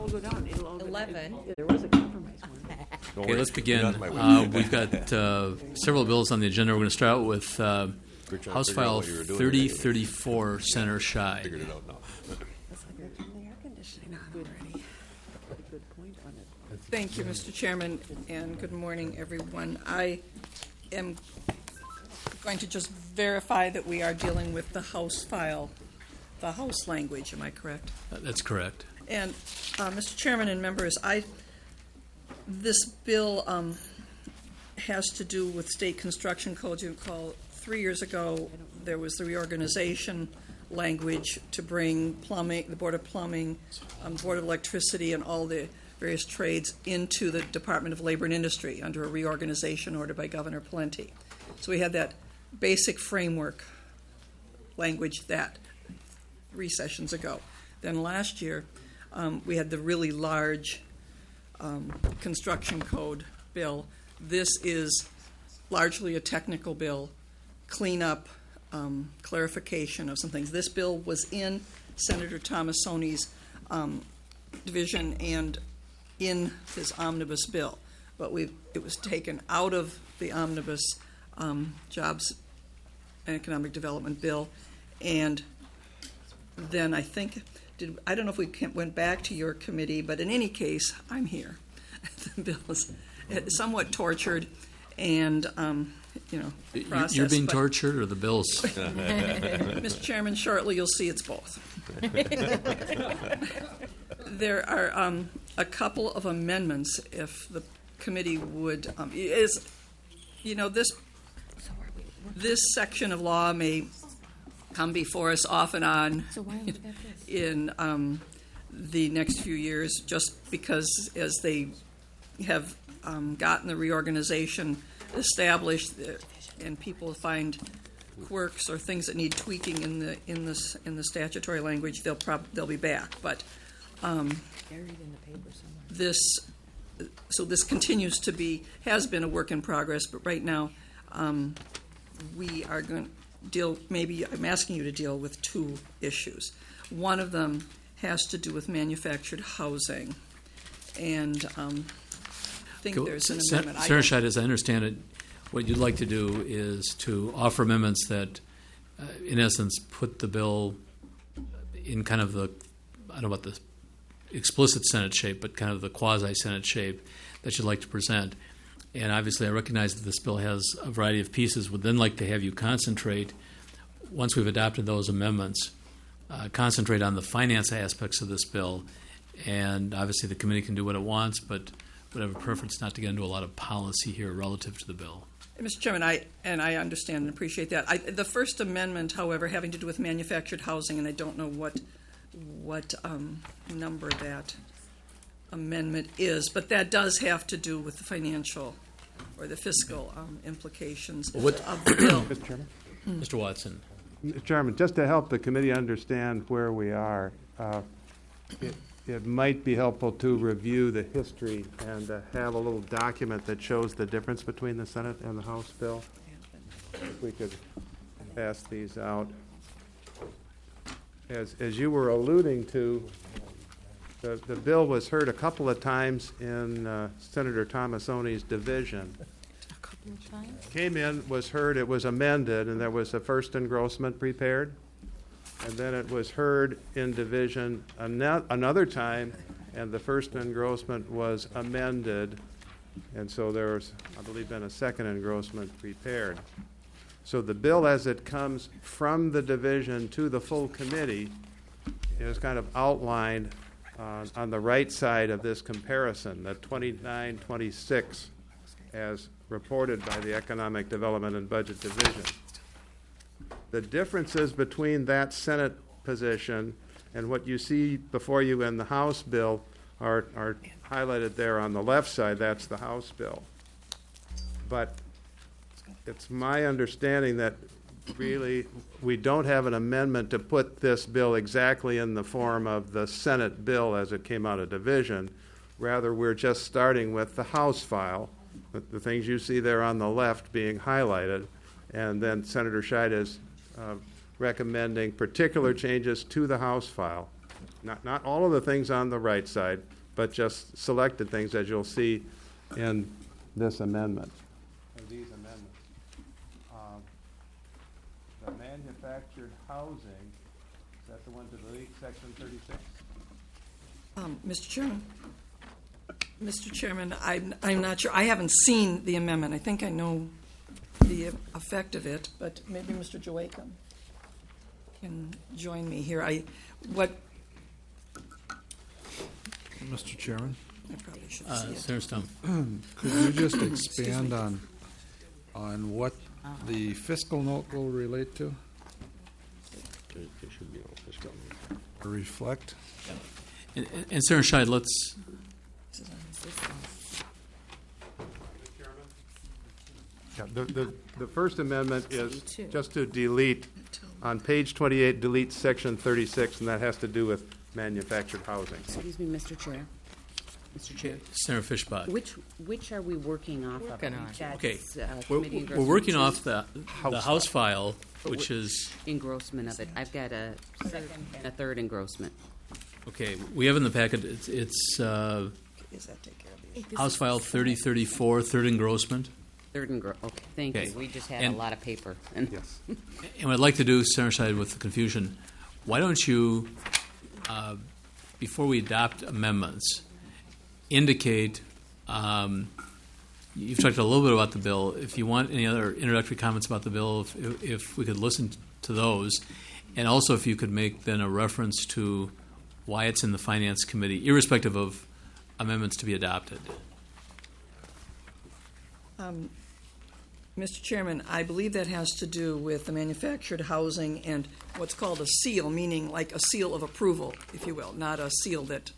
go down. It'll all go down. 11. There was a compromise one. Okay, let's begin. We've got several bills on the agenda. We're going to start out with House File 3034, Senator Scheid. Figured it out now. That's like they're turning the air conditioning on already. A good point on it. Thank you, Mr. Chairman, and good morning, everyone. I am going to just verify that we are dealing with the House file, the House language. Am I correct? That's correct. And, Mr. Chairman and members, this bill has to do with state construction codes. You recall 3 years ago there was the reorganization language to bring plumbing, the Board of Plumbing, Board of Electricity, and all the various trades into the Department of Labor and Industry under a reorganization order by Governor Pawlenty. So we had that basic framework language that 3 sessions ago. Then last year we had the really large construction code bill. This is largely a technical bill, cleanup, clarification of some things. This bill was in Senator Tomassoni's division and in his omnibus bill, but it was taken out of the omnibus jobs and economic development bill, and then I don't know if we went back to your committee, but in any case, I'm here. The bill is somewhat tortured, and processed. You're being tortured, or the bills? Mr. Chairman, shortly you'll see it's both. There are a couple of amendments, if the committee would. This section of law may come before us off and on in the next few years, just because as they have gotten the reorganization established, and people find quirks or things that need tweaking in the statutory language, they'll be back. But this continues to has been a work in progress. But right now, we are going to deal. Maybe I'm asking you to deal with 2 issues. One of them has to do with manufactured housing, and I think there's an amendment. Senator Scheid, as I understand it, what you'd like to do is to offer amendments that, in essence, put the bill in kind of the, I don't know about the explicit Senate shape, but kind of the quasi-Senate shape that you'd like to present. And obviously I recognize that this bill has a variety of pieces. Would then like to have you concentrate, once we've adopted those amendments, concentrate on the finance aspects of this bill. And obviously the committee can do what it wants, but would have a preference not to get into a lot of policy here relative to the bill. Mr. Chairman, I understand and appreciate that. The first amendment, however, having to do with manufactured housing, and I don't know what number that amendment is, but that does have to do with the financial or the fiscal implications of the bill. Mr. Chairman? Mr. Watson. Mr. Chairman, just to help the committee understand where we are, it might be helpful to review the history and have a little document that shows the difference between the Senate and the House bill. If we could pass these out. As you were alluding to, the bill was heard a couple of times in Senator Tomassoni's division. A couple of times? Came in, was heard, it was amended, and there was a first engrossment prepared. And then it was heard in division another time, and the first engrossment was amended. And so there was, I believe, been a second engrossment prepared. So the bill as it comes from the division to the full committee is kind of outlined on the right side of this comparison, the 2926 as reported by the Economic Development and Budget Division. The differences between that Senate position and what you see before you in the House bill are highlighted there on the left side. That's the House bill. But it's my understanding that really we don't have an amendment to put this bill exactly in the form of the Senate bill as it came out of division. Rather, we're just starting with the House file, the things you see there on the left being highlighted, and then Senator Scheid is recommending particular changes to the House file. Not all of the things on the right side, but just selected things, as you'll see in this amendment. Of these amendments. The manufactured housing, is that the one to delete, section 36? Mr. Chairman, I'm not sure. I haven't seen the amendment. I think I know the effect of it, but maybe Mr. Joachim can join me here. Mr. Chairman, I probably should see it. Senator Stumpf. could you just expand on what the fiscal note will relate to There should be no fiscal. or reflect? And Senator Scheid, let's, Yeah, the first amendment is just to delete, on page 28, delete section 36, and that has to do with manufactured housing. Excuse me, Mr. Chair. Mr. Chair, Senator Fischbach. which are we working off of? Working on. That's, Okay, committee we're working engrossment off the House file, which is, engrossment of it. I've got a second and a third engrossment. okay, we have in the packet, it's Does that take care of these? House File 3034, third engrossment. Third okay, thank Okay. you. We just had And- a lot of paper. And Yes. And what I'd like to do, Senator Scheid, with the confusion, why don't you, before we adopt amendments, indicate, you've talked a little bit about the bill. If you want any other introductory comments about the bill, if we could listen to those, and also if you could make then a reference to why it's in the Finance Committee, irrespective of amendments to be adopted. Mr. Chairman, I believe that has to do with the manufactured housing and what's called a seal, meaning like a seal of approval, if you will, not a seal that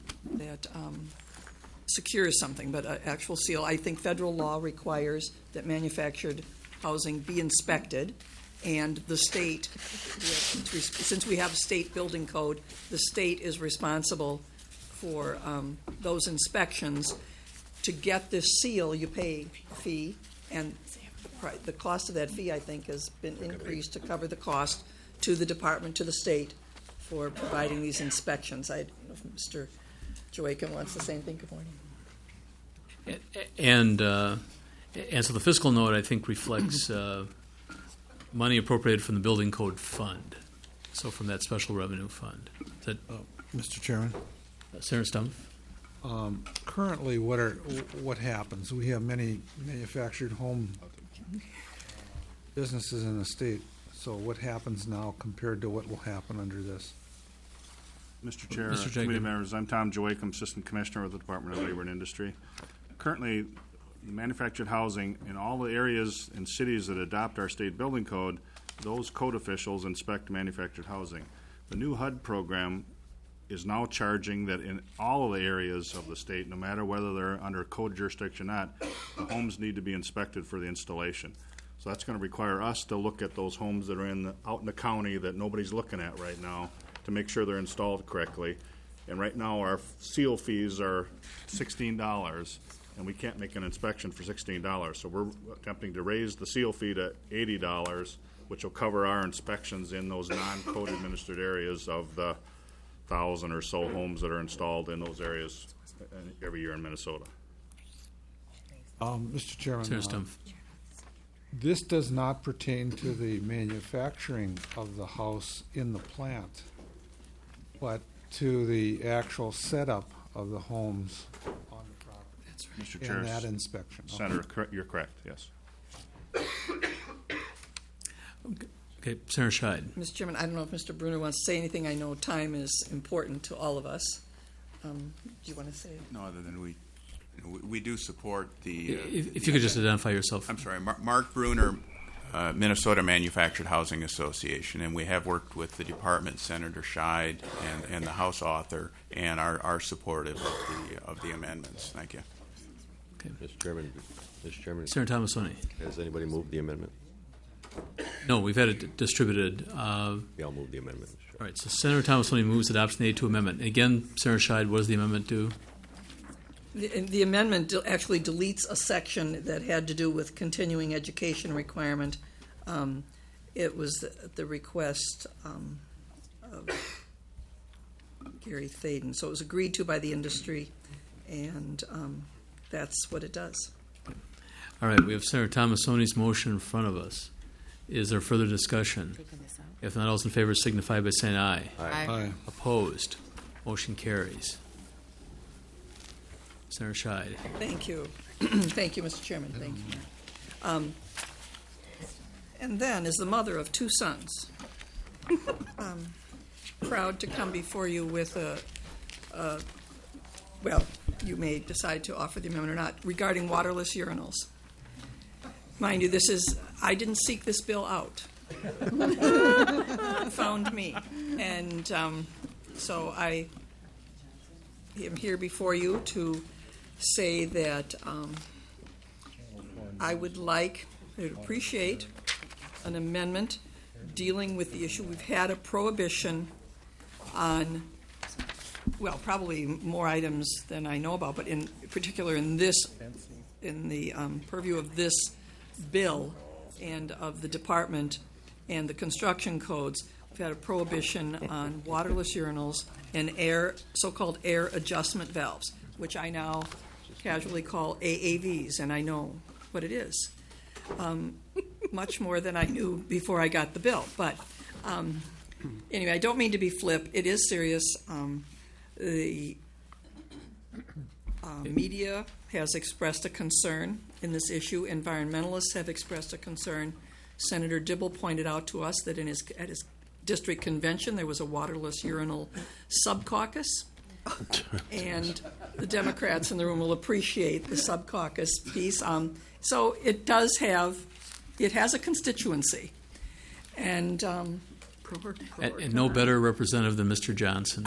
secures something, but an actual seal. I think federal law requires that manufactured housing be inspected, and the state, since we have a state building code, the state is responsible for those inspections. To get this seal, you pay a fee, and the cost of that fee, I think, has been increased to cover the cost to the department, to the state, for providing these inspections. I don't know if Mr. Joachim wants the same thing. Good morning. And so the fiscal note, I think, reflects money appropriated from the Building Code Fund, so from that special revenue fund. Is that Mr. Chairman, Senator Stumpf? currently what happens? We have many manufactured home businesses in the state. So what happens now compared to what will happen under this? Mr. Chair, Mr. Jacob. committee members, I'm Tom Joachim, Assistant Commissioner with the Department of Labor and Industry. Currently, manufactured housing in all the areas and cities that adopt our state building code, those code officials inspect manufactured housing. The new HUD program is now charging that in all of the areas of the state, no matter whether they're under code jurisdiction or not, the homes need to be inspected for the installation. So that's going to require us to look at those homes that are out in the county that nobody's looking at right now to make sure they're installed correctly. And right now, our seal fees are $16, and we can't make an inspection for $16. So we're attempting to raise the seal fee to $80, which will cover our inspections in those non-code administered areas of the 1,000 or so homes that are installed in those areas every year in Minnesota. Mr. Chairman, Senator Stumpf? this does not pertain to the manufacturing of the house in the plant, but to the actual setup of the homes on the property. Mr. Chair, And that inspection. Okay. Senator, you're correct, yes. Okay, Senator Scheid. Mr. Chairman, I don't know if Mr. Bruner wants to say anything. I know time is important to all of us. Do you want to say? No, other than we do support the. If you could just identify yourself. I'm sorry, Mark Bruner, Minnesota Manufactured Housing Association, and we have worked with the department, Senator Scheid, and the House author, and are supportive of the amendments. Thank you. Mr. Chairman, Senator Thomasoni. has anybody moved the amendment? No, we've had it distributed. We all moved the amendment. Mr. All right, so Senator Thomasoni moves adoption of the A2 amendment. Again, Senator Scheid, what does the amendment do? The amendment actually deletes a section that had to do with continuing education requirement. It was the request of Gary Thaden. So it was agreed to by the industry, and that's what it does. All right, we have Senator Tomassoni's motion in front of us. Is there further discussion? Taking this out. If not, all those in favor signify by saying aye. Aye. Opposed? Motion carries. Senator Scheid. Thank you. Thank you, Mr. Chairman. Thank you. And then, as the mother of 2 sons, proud to come before you with well, you may decide to offer the amendment or not, regarding waterless urinals. Mind you, I didn't seek this bill out. It found me. And so I am here before you to say that I would appreciate an amendment dealing with the issue. We've had a prohibition on, well, probably more items than I know about, but in particular in the purview of this bill and of the department and the construction codes, we've had a prohibition on waterless urinals and so-called air adjustment valves, which I now casually call AAVs, and I know what it is. Much more than I knew before I got the bill. But anyway, I don't mean to be flip. It is serious. The media has expressed a concern in this issue. Environmentalists have expressed a concern. Senator Dibble pointed out to us that at his district convention there was a waterless urinal sub-caucus. And the Democrats in the room will appreciate the sub-caucus piece. So it has a constituency. And And no better representative than Mr. Johnson.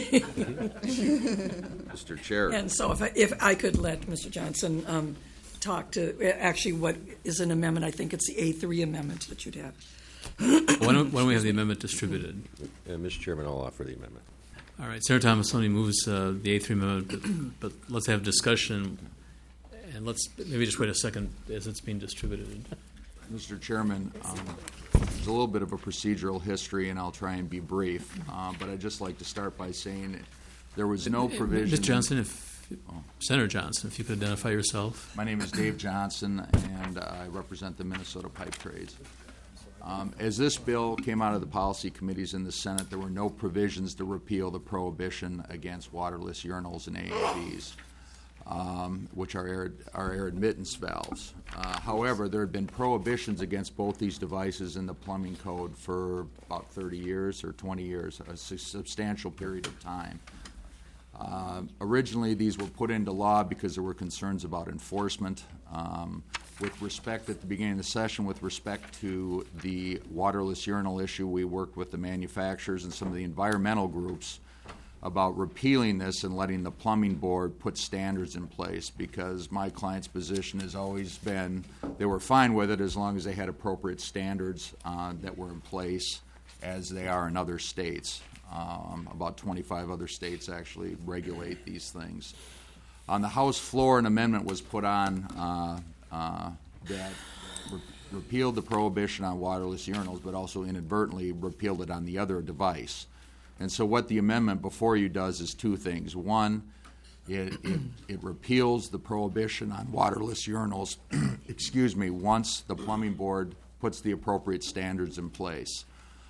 Mr. Chair. And so if I could let Mr. Johnson talk to actually what is an amendment, I think it's the A3 amendment that you'd have. Why don't we have the amendment distributed? Mr. Chairman, I'll offer the amendment. All right, Senator Tomassoni moves the A3 amendment, but let's have discussion, and let's maybe just wait a second as it's being distributed. Mr. Chairman, there's a little bit of a procedural history, and I'll try and be brief, but I'd just like to start by saying there was no provision. Mr. Johnson, Senator Johnson, if you could identify yourself. My name is Dave Johnson, and I represent the Minnesota Pipe Trades. As this bill came out of the policy committees in the Senate, there were no provisions to repeal the prohibition against waterless urinals and AAVs, which are air admittance valves. However, there had been prohibitions against both these devices in the plumbing code for about 30 years or 20 years, a substantial period of time. Originally, these were put into law because there were concerns about enforcement. With respect, at the beginning of the session, with respect to the waterless urinal issue, we worked with the manufacturers and some of the environmental groups about repealing this and letting the plumbing board put standards in place, because my client's position has always been they were fine with it as long as they had appropriate standards that were in place, as they are in other states. About 25 other states actually regulate these things. On the House floor, an amendment was put on that repealed the prohibition on waterless urinals, but also inadvertently repealed it on the other device. And so what the amendment before you does is two things. One, it repeals the prohibition on waterless urinals, once the plumbing board puts the appropriate standards in place.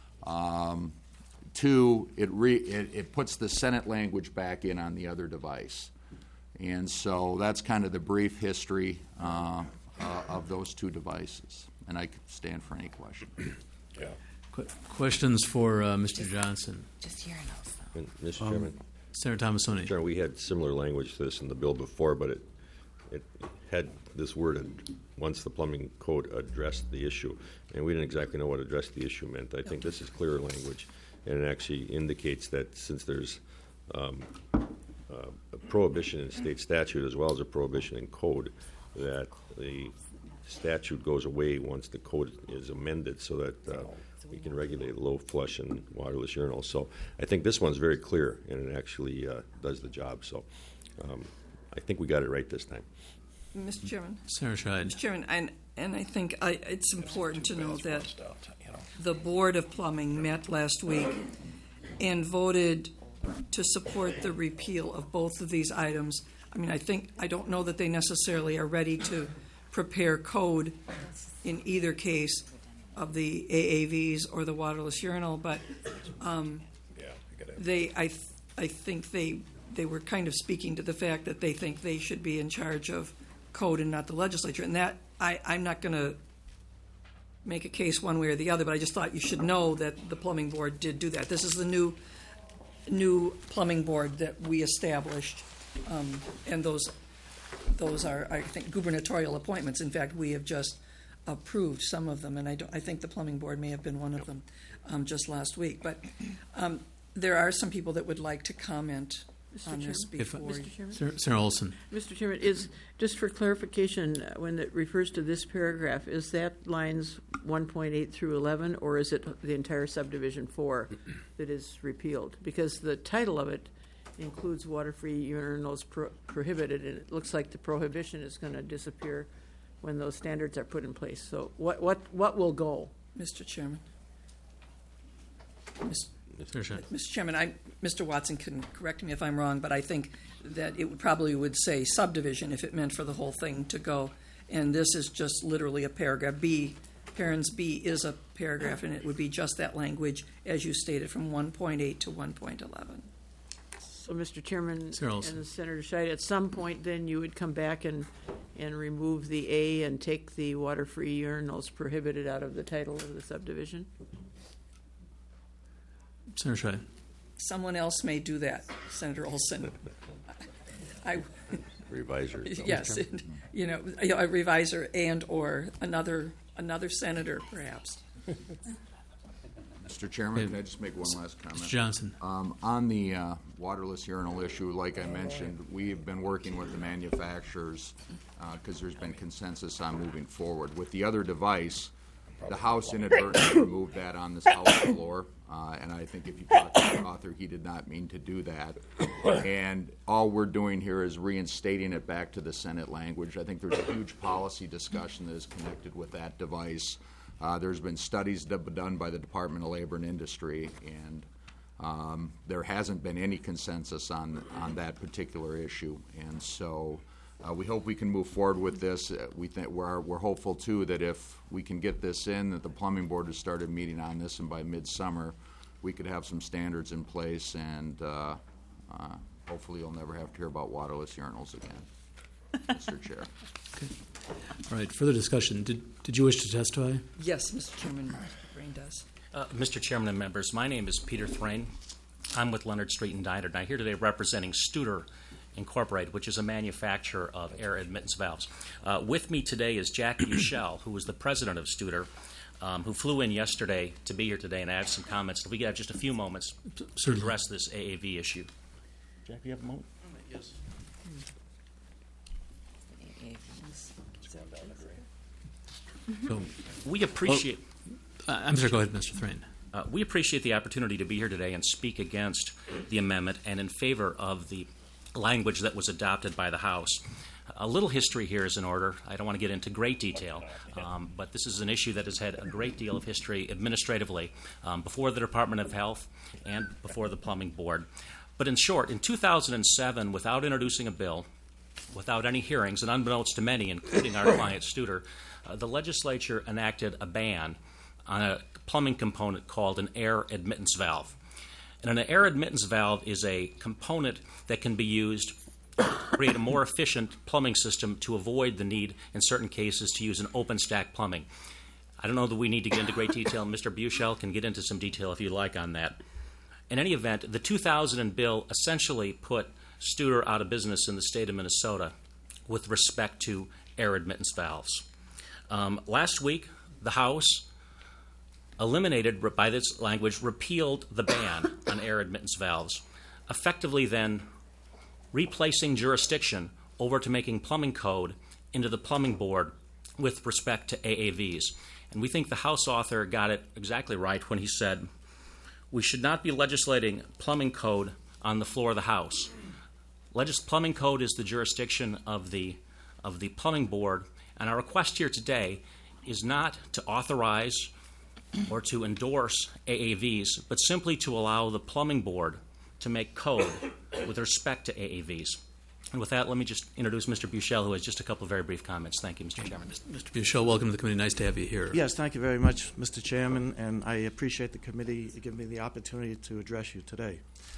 Two, it puts the Senate language back in on the other device. And so that's kind of the brief history of those two devices. And I could stand for any question. Yeah. Questions for Mr. Johnson? Just urinals, though. Mr. Chairman. Senator Tomassoni. Chairman, we had similar language to this in the bill before, but it had this word, once the plumbing code addressed the issue. And we didn't exactly know what addressed the issue meant. I think this is clearer language, and it actually indicates that since there's a prohibition in state statute as well as a prohibition in code, that the statute goes away once the code is amended so that we can regulate low flush and waterless urinals. So I think this one's very clear, and it actually does the job. So I think we got it right this time. Mr. Chairman. Senator Scheid. Mr. Chairman, and I think it's important to know that the Board of Plumbing met last week and voted to support the repeal of both of these items. I mean, I don't know that they necessarily are ready to prepare code in either case of the AAVs or the waterless urinal, but I think they were kind of speaking to the fact that they think they should be in charge of code and not the legislature. And that, I'm not going to make a case one way or the other, but I just thought you should know that the plumbing board did do that. This is the new plumbing board that we established, and those are, I think, gubernatorial appointments. In fact, we have just approved some of them, and I think the plumbing board may have been one of them just last week. But there are some people that would like to comment on this before. Mr. Chairman? Sarah Olson. Mr. Chairman, just for clarification, when it refers to this paragraph, is that lines 1.8 through 11, or is it the entire subdivision 4 that is repealed? Because the title of it includes water-free urinals prohibited, and it looks like the prohibition is going to disappear when those standards are put in place. So what will go? Mr. Chairman. Sure. Mr. Chairman, Mr. Watson can correct me if I'm wrong, but I think that it probably would say subdivision if it meant for the whole thing to go. And this is just literally a paragraph. Parents B is a paragraph, and it would be just that language, as you stated, from 1.8 to 1.11. So, Mr. Chairman and Senator Scheid, at some point then you would come back and remove the A and take the water-free urinals prohibited out of the title of the subdivision? Senator Scheid. Someone else may do that, Senator Olson. Reviser. Yes, a reviser and or another senator, perhaps. Mr. Chairman, can I just make one last comment? Mr. Johnson. On the waterless urinal issue, like I mentioned, we've been working with the manufacturers because there's been consensus on moving forward. With the other device, the House inadvertently removed that on this House floor, and I think if you talk to the author, he did not mean to do that. And all we're doing here is reinstating it back to the Senate language. I think there's a huge policy discussion that is connected with that device. There's been studies that have been done by the Department of Labor and Industry, and there hasn't been any consensus on that particular issue. And so we hope we can move forward with this. We think we're hopeful too that if we can get this in, that the plumbing board has started meeting on this, and by midsummer we could have some standards in place, and hopefully you'll never have to hear about waterless urinals again, Mr. Chair. Okay. All right. Further discussion. Did you wish to testify? Yes, Mr. Chairman. Brain does. Mr. Chairman and members, my name is Peter Thrain. I'm with Leonard Street and Diner, and I'm here today representing Studer Incorporated, which is a manufacturer of air admittance valves. With me today is Jack Bushell, who is the president of Studer, who flew in yesterday to be here today, and I have some comments. If we could have just a few moments to address this AAV issue. Jack, do you have a moment? Yes. So, we appreciate. I'm sorry. Go ahead, Mr. Thrain. We appreciate the opportunity to be here today and speak against the amendment and in favor of the language that was adopted by the House. A little history here is in order. I don't want to get into great detail, but this is an issue that has had a great deal of history administratively before the Department of Health and before the Plumbing Board. But in short, in 2007, without introducing a bill, without any hearings, and unbeknownst to many, including our client Studer, the legislature enacted a ban on a plumbing component called an air admittance valve. And an air admittance valve is a component that can be used to create a more efficient plumbing system to avoid the need, in certain cases, to use an open stack plumbing. I don't know that we need to get into great detail. Mr. Bushell can get into some detail if you like on that. In any event, the 2000 bill essentially put Studer out of business in the state of Minnesota with respect to air admittance valves. Last week, the House eliminated, by this language, repealed the ban on air admittance valves, effectively then replacing jurisdiction over to making plumbing code into the plumbing board with respect to AAVs. And we think the House author got it exactly right when he said, we should not be legislating plumbing code on the floor of the House. Plumbing code is the jurisdiction of the plumbing board, and our request here today is not to authorize or to endorse AAVs, but simply to allow the plumbing board to make code with respect to AAVs. And with that, let me just introduce Mr. Buchel, who has just a couple of very brief comments. Thank you, Mr. Chairman. Mr. Buchel, welcome to the committee. Nice to have you here. Yes, thank you very much, Mr. Chairman, and I appreciate the committee giving me the opportunity to address you today.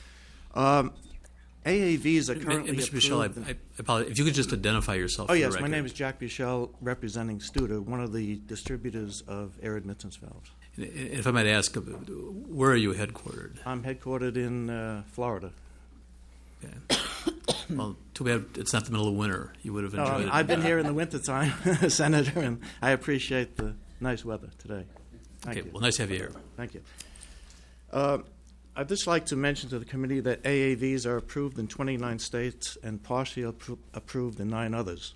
AAVs are currently Mr. approved. Buchel, I apologize. If you could just identify yourself. Oh, for the yes, my record. name is Jack Buchel, representing Studer, one of the distributors of air admittance valves. If I might ask, where are you headquartered? I'm headquartered in Florida. Okay. Well, too bad it's not the middle of winter. You would have enjoyed it. I've been here in the wintertime, Senator, and I appreciate the nice weather today. Thank you. Well, nice to have you here. Thank you. I'd just like to mention to the committee that AAVs are approved in 29 states and partially approved in 9 others.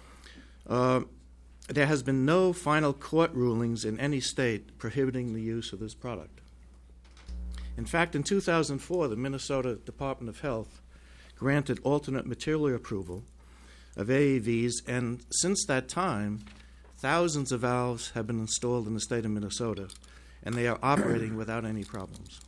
There has been no final court rulings in any state prohibiting the use of this product. In fact, in 2004, the Minnesota Department of Health granted alternate material approval of AAVs, and since that time, thousands of valves have been installed in the state of Minnesota, and they are operating without any problems.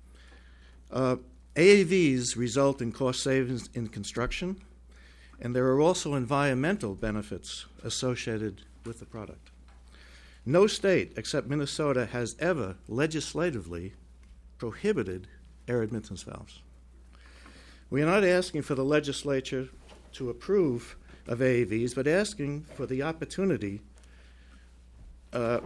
AAVs result in cost savings in construction, and there are also environmental benefits associated with the product. No state except Minnesota has ever legislatively prohibited air admittance valves. We are not asking for the legislature to approve of AAVs, but asking for the opportunity for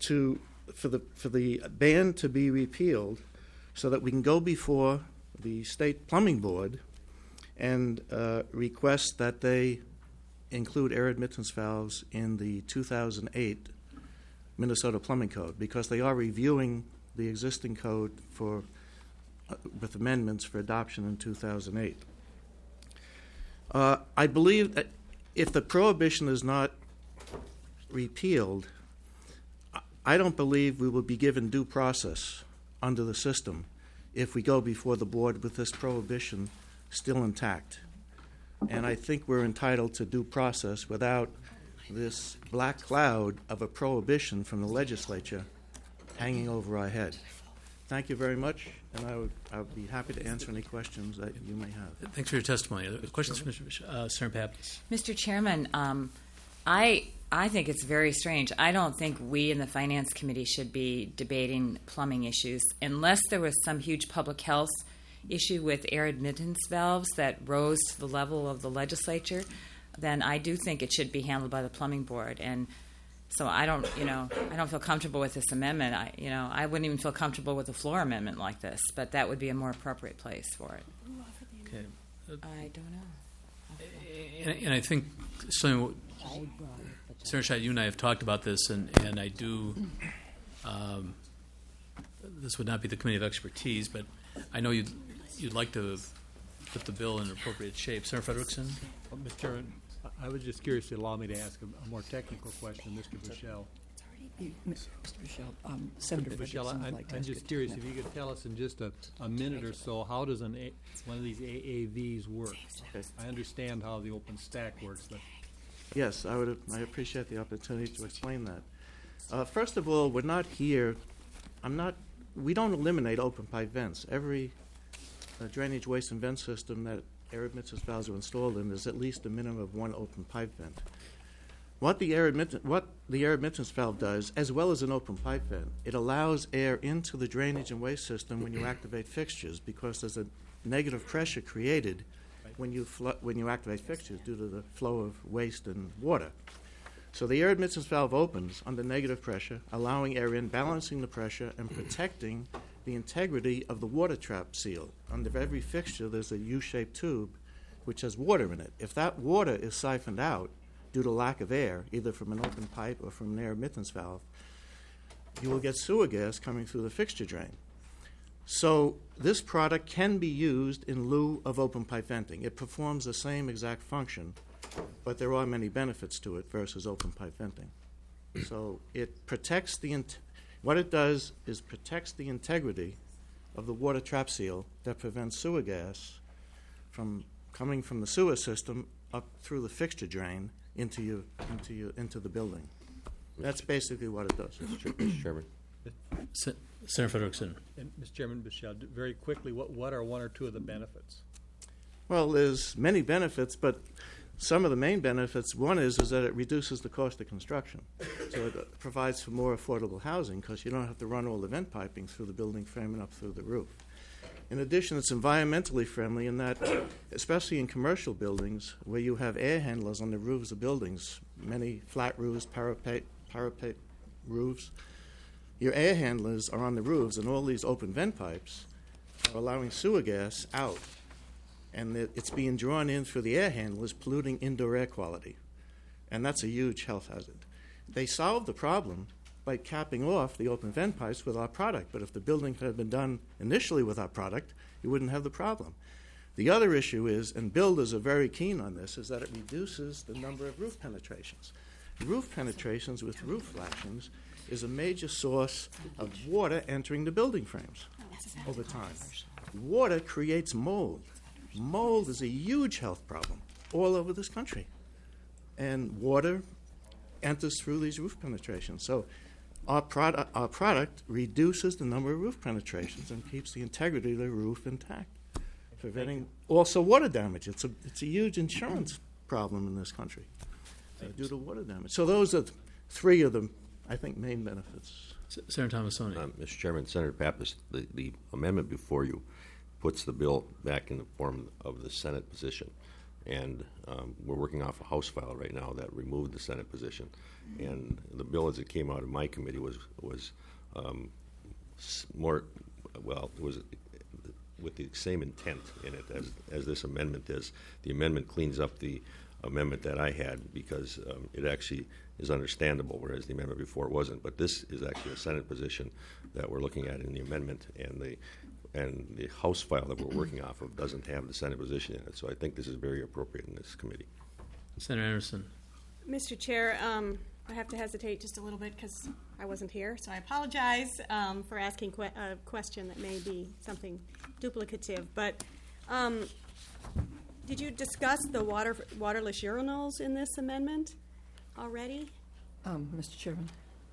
the ban to be repealed so that we can go before the state plumbing board and request that they include air admittance valves in the 2008 Minnesota Plumbing Code, because they are reviewing the existing code with amendments for adoption in 2008. I believe that if the prohibition is not repealed, I don't believe we will be given due process under the system if we go before the board with this prohibition still intact. And I think we're entitled to due process without this black cloud of a prohibition from the legislature hanging over our head. Thank you very much, and I would be happy to answer any questions that you may have. Thanks for your testimony. Questions from Senator Pappas? Mr. Chairman, I think it's very strange. I don't think we in the Finance Committee should be debating plumbing issues unless there was some huge public health issue with air admittance valves that rose to the level of the legislature. Then I do think it should be handled by the plumbing board. And so I don't feel comfortable with this amendment. I wouldn't even feel comfortable with a floor amendment like this, but that would be a more appropriate place for it. Okay. I don't know. And I think, Senator Scheid, you and I have talked about this, and I do, this would not be the committee of expertise, but I know you'd like to put the bill in appropriate shape. Senator Frederickson? Well, Mr. Chairman, I was just curious to allow me to ask a more technical question, Mr. Buchel. Mr. Buchel, Senator Buchel, I'm just curious if you could tell us in just a minute or so, how does one of these AAVs work? Okay. I understand how the open stack works, but Yes, I appreciate the opportunity to explain that. First of all, we're not here. We don't eliminate open pipe vents. Every drainage waste and vent system that air admittance valves are installed in, there's at least a minimum of one open pipe vent. What the air admittance valve does, as well as an open pipe vent, it allows air into the drainage and waste system when you activate fixtures, because there's a negative pressure created when you activate fixtures due to the flow of waste and water. So the air admittance valve opens under negative pressure, allowing air in, balancing the pressure, and protecting the integrity of the water trap seal. Under every fixture, there's a U-shaped tube which has water in it. If that water is siphoned out due to lack of air, either from an open pipe or from an air admittance valve, you will get sewer gas coming through the fixture drain. So this product can be used in lieu of open pipe venting. It performs the same exact function, but there are many benefits to it versus open pipe venting. So it protects what it does is protects the integrity of the water trap seal that prevents sewer gas from coming from the sewer system up through the fixture drain into the building. That's basically what it does. Mr. Chairman. Senator Frederickson. And Mr. Chairman, Michelle, very quickly, what are one or two of the benefits? Well, there's many benefits, but some of the main benefits, one is that it reduces the cost of construction. So it provides for more affordable housing because you don't have to run all the vent piping through the building frame and up through the roof. In addition, it's environmentally friendly in that, especially in commercial buildings where you have air handlers on the roofs of buildings, many flat roofs, parapet roofs, your air handlers are on the roofs, and all these open vent pipes are allowing sewer gas out. And it's being drawn in through the air handlers, polluting indoor air quality. And that's a huge health hazard. They solved the problem by capping off the open vent pipes with our product. But if the building had been done initially with our product, you wouldn't have the problem. The other issue is, and builders are very keen on this, is that it reduces the number of roof penetrations. Roof penetrations with roof flashings is a major source of water entering the building frames over time. Water creates mold. Mold is a huge health problem all over this country. And water enters through these roof penetrations. So our product reduces the number of roof penetrations and keeps the integrity of the roof intact, preventing also water damage. It's a huge insurance problem in this country due to water damage. So those are three of the, I think, main benefits. Senator Tomassoni. Mr. Chairman, Senator Pappas, the amendment before you puts the bill back in the form of the Senate position. And we're working off a House file right now that removed the Senate position. And the bill as it came out of my committee was more, well, it was with the same intent in it as this amendment is. The amendment cleans up the amendment that I had because it actually is understandable, whereas the amendment before wasn't. But this is actually a Senate position that we're looking at in the amendment, and the House file that we're working off of doesn't have the Senate position in it. So I think this is very appropriate in this committee. Senator Anderson. Mr. Chair, I have to hesitate just a little bit because I wasn't here, so I apologize for asking a question that may be something duplicative. But did you discuss the waterless urinals in this amendment already? Mr. Chairman,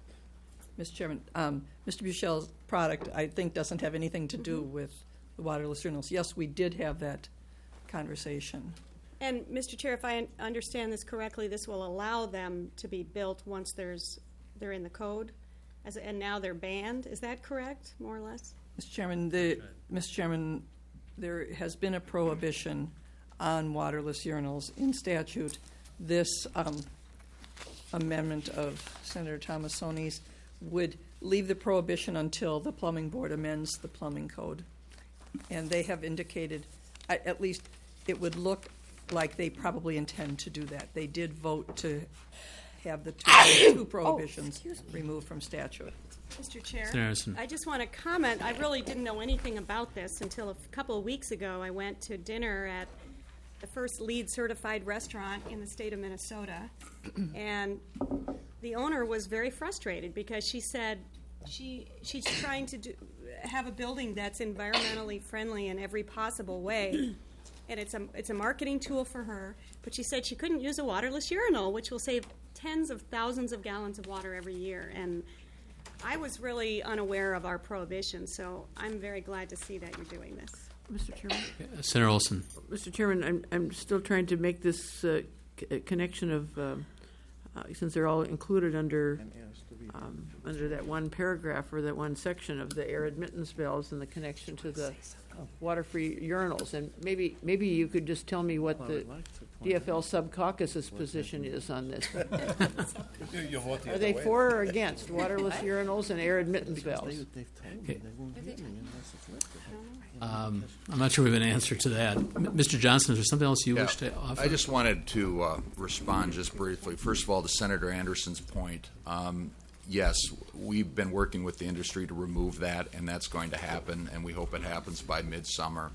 Mr. Buchel's product, I think, doesn't have anything to do with the waterless urinals. Yes, we did have that conversation. And, Mr. Chair, if I understand this correctly, this will allow them to be built once they're in the code, and now they're banned. Is that correct, more or less? Mr. Chairman, there has been a prohibition on waterless urinals in statute. This amendment of Senator Tomassoni's would leave the prohibition until the Plumbing Board amends the plumbing code. And they have indicated, at least it would look like they probably intend to do that. They did vote to have the two prohibitions removed from statute. Mr. Chair, I just want to comment. I really didn't know anything about this until a couple of weeks ago. I went to dinner at the first LEED certified restaurant in the state of Minnesota, and the owner was very frustrated because she said she's trying to have a building that's environmentally friendly in every possible way, and it's a marketing tool for her. But she said she couldn't use a waterless urinal, which will save tens of thousands of gallons of water every year. And I was really unaware of our prohibition, so I'm very glad to see that you're doing this. Mr. Chairman? Senator Olson. Mr. Chairman, I'm still trying to make this connection of, since they're all included under that one paragraph or that one section of the air admittance valves and the connection to the water-free urinals. And maybe you could just tell me what the DFL subcaucus's position is on this. Are they for or against waterless urinals and air admittance valves? Okay. I'm not sure we have an answer to that. Mr. Johnson, is there something else you wish to offer? I just wanted to respond just briefly. First of all, to Senator Anderson's point, yes, we've been working with the industry to remove that, and that's going to happen, and we hope it happens by midsummer.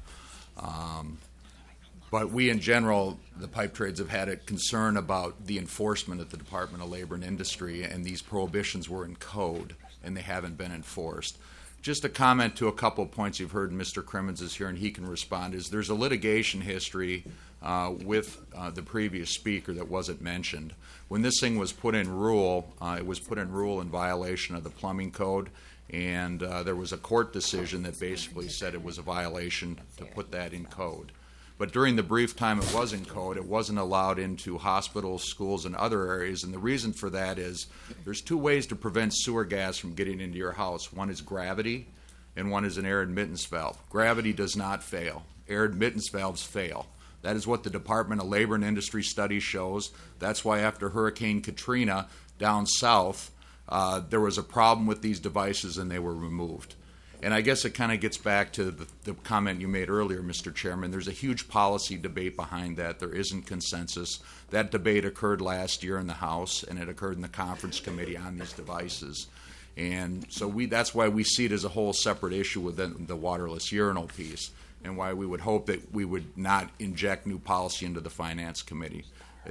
But we, in general, the pipe trades have had a concern about the enforcement at the Department of Labor and Industry, and these prohibitions were in code, and they haven't been enforced. Just a comment to a couple of points you've heard. Mr. Crimmins is here, and he can respond. Is there's a litigation history with the previous speaker that wasn't mentioned. When this thing was put in rule, it was put in rule in violation of the plumbing code, and there was a court decision that basically said it was a violation to put that in code. But during the brief time it was in code, it wasn't allowed into hospitals, schools, and other areas. And the reason for that is there's two ways to prevent sewer gas from getting into your house. One is gravity, and one is an air admittance valve. Gravity does not fail. Air admittance valves fail. That is what the Department of Labor and Industry study shows. That's why after Hurricane Katrina down south, there was a problem with these devices and they were removed. And I guess it kind of gets back to the comment you made earlier, Mr. Chairman. There's a huge policy debate behind that. There isn't consensus. That debate occurred last year in the House, and it occurred in the conference committee on these devices. And so that's why we see it as a whole separate issue within the waterless urinal piece, and why we would hope that we would not inject new policy into the Finance Committee.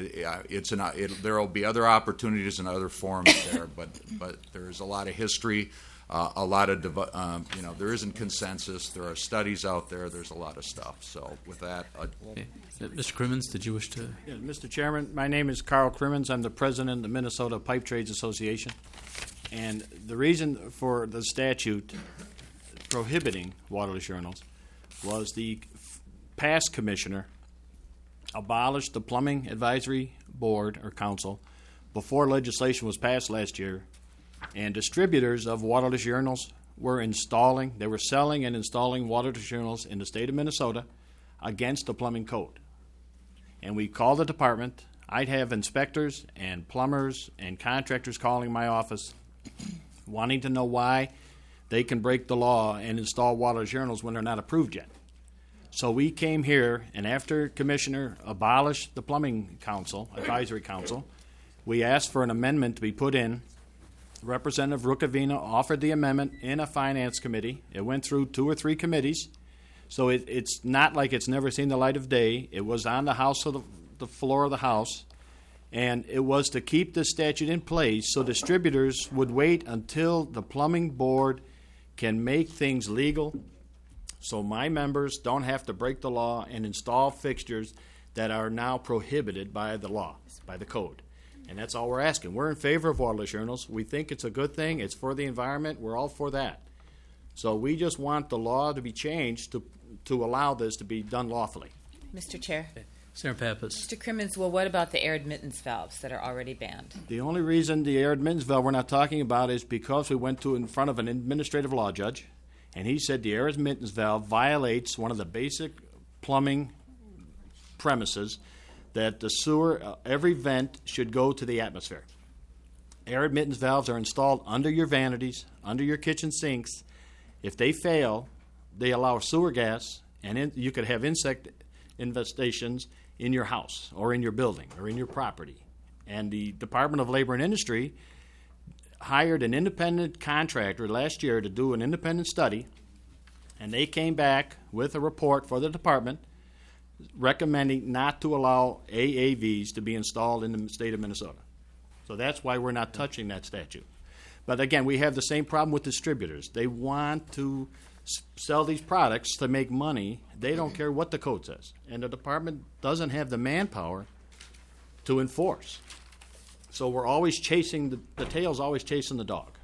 There will be other opportunities and other forums there, but there is a lot of history. A lot of, there isn't consensus. There are studies out there. There's a lot of stuff. So with that, Mr. Crimmins, did you wish to? Yeah, Mr. Chairman, my name is Carl Crimmins. I'm the president of the Minnesota Pipe Trades Association. And the reason for the statute prohibiting waterless urinals was the past commissioner abolished the Plumbing Advisory Board or Council before legislation was passed last year. And distributors of waterless urinals were selling and installing waterless urinals in the state of Minnesota against the plumbing code. And we called the department. I'd have inspectors and plumbers and contractors calling my office wanting to know why they can break the law and install waterless urinals when they're not approved yet. So we came here, and after Commissioner abolished the Plumbing Council, Advisory Council, we asked for an amendment to be put in. Representative Rukavina offered the amendment in a finance committee. It went through 2 or 3 committees, so it's not like it's never seen the light of day. It was on the House of the floor of the House, and it was to keep the statute in place so distributors would wait until the plumbing board can make things legal, so my members don't have to break the law and install fixtures that are now prohibited by the law, by the code. And that's all we're asking. We're in favor of waterless urinals. We think it's a good thing. It's for the environment. We're all for that. So we just want the law to be changed to allow this to be done lawfully. Mr. Chair. Senator Pappas. Mr. Crimmins, well, what about the air admittance valves that are already banned? The only reason the air admittance valve we're not talking about is because we went in front of an administrative law judge, and he said the air admittance valve violates one of the basic plumbing premises that the sewer, every vent should go to the atmosphere. Air admittance valves are installed under your vanities, under your kitchen sinks. If they fail, they allow sewer gas, and you could have insect infestations in your house or in your building or in your property. And the Department of Labor and Industry hired an independent contractor last year to do an independent study, and they came back with a report for the department recommending not to allow AAVs to be installed in the state of Minnesota. So that's why we're not touching that statute. But again, we have the same problem with distributors. They want to sell these products to make money. They don't care what the code says. And the department doesn't have the manpower to enforce. So we're always chasing, the tail's always chasing the dog.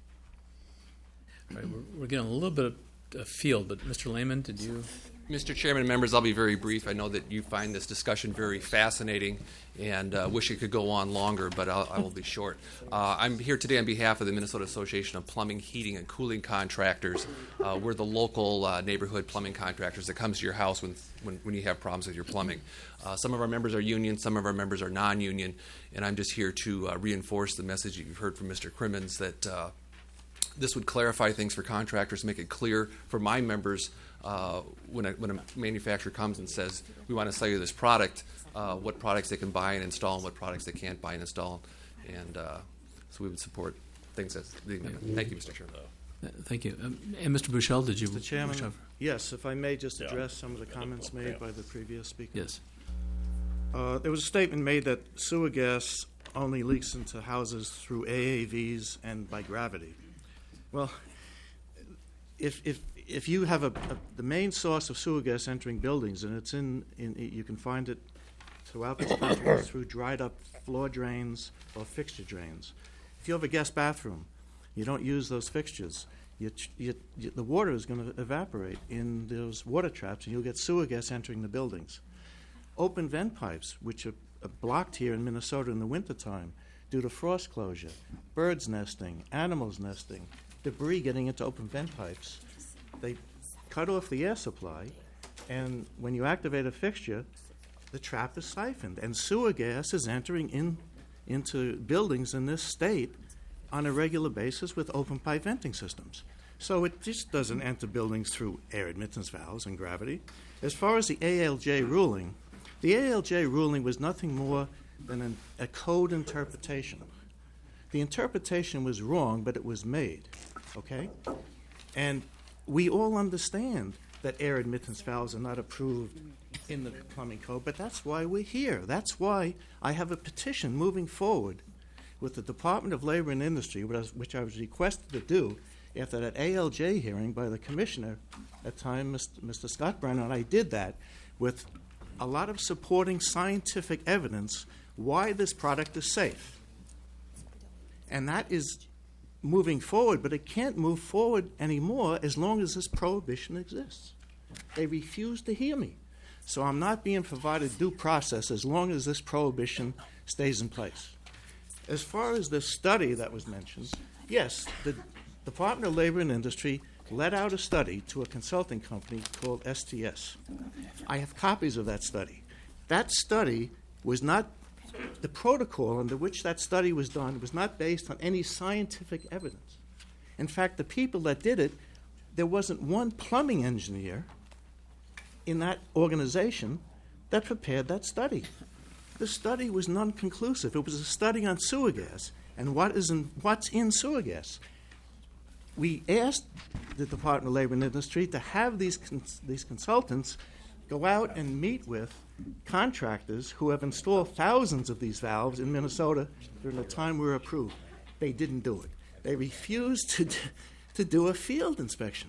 All right, we're getting a little bit of field, but Mr. Lehman, did you? Mr. Chairman and members, I'll be very brief. I know that you find this discussion very fascinating and wish it could go on longer, but I will be short. I'm here today on behalf of the Minnesota Association of Plumbing, Heating, and Cooling Contractors. We're the local neighborhood plumbing contractors that comes to your house when you have problems with your plumbing. Some of our members are union, some of our members are non-union, and I'm just here to reinforce the message that you've heard from Mr. Crimmins that this would clarify things for contractors, make it clear for my members when a manufacturer comes and says, we want to sell you this product, what products they can buy and install and what products they can't buy and install. And so we would support things as the amendment. Thank you, Mr. Chairman. Thank you. And Mr. Bushell, did you? Mr. Chairman, yes, if I may just address some of the comments made by the previous speaker. Yes. There was a statement made that sewer gas only leaks into houses through AAVs and by gravity. Well, if if you have the main source of sewer gas entering buildings, and it's you can find it throughout this country through dried up floor drains or fixture drains. If you have a guest bathroom, you don't use those fixtures, the water is going to evaporate in those water traps, and you'll get sewer gas entering the buildings. Open vent pipes, which are blocked here in Minnesota in the wintertime due to frost closure, birds nesting, animals nesting, debris getting into open vent pipes. They cut off the air supply, and when you activate a fixture, the trap is siphoned, and sewer gas is entering into buildings in this state on a regular basis with open pipe venting systems. So it just doesn't enter buildings through air admittance valves and gravity. As far as the ALJ ruling was nothing more than a code interpretation. The interpretation was wrong, but it was made, okay? And we all understand that air admittance valves are not approved in the plumbing code, but that's why we're here. That's why I have a petition moving forward with the Department of Labor and Industry, which I was requested to do after that ALJ hearing by the commissioner at the time, Mr. Scott Brennan, and I did that with a lot of supporting scientific evidence why this product is safe. And that is moving forward, but it can't move forward anymore as long as this prohibition exists. They refuse to hear me. So I'm not being provided due process as long as this prohibition stays in place. As far as the study that was mentioned, yes, the Department of Labor and Industry let out a study to a consulting company called STS. I have copies of that study. That study was not, the protocol under which that study was done was not based on any scientific evidence. In fact, the people that did it, there wasn't one plumbing engineer in that organization that prepared that study. The study was non-conclusive. It was a study on sewer gas and what's in sewer gas. We asked the Department of Labor and Industry to have these consultants go out and meet with contractors who have installed thousands of these valves in Minnesota during the time we were approved. They didn't do it. They refused to do a field inspection.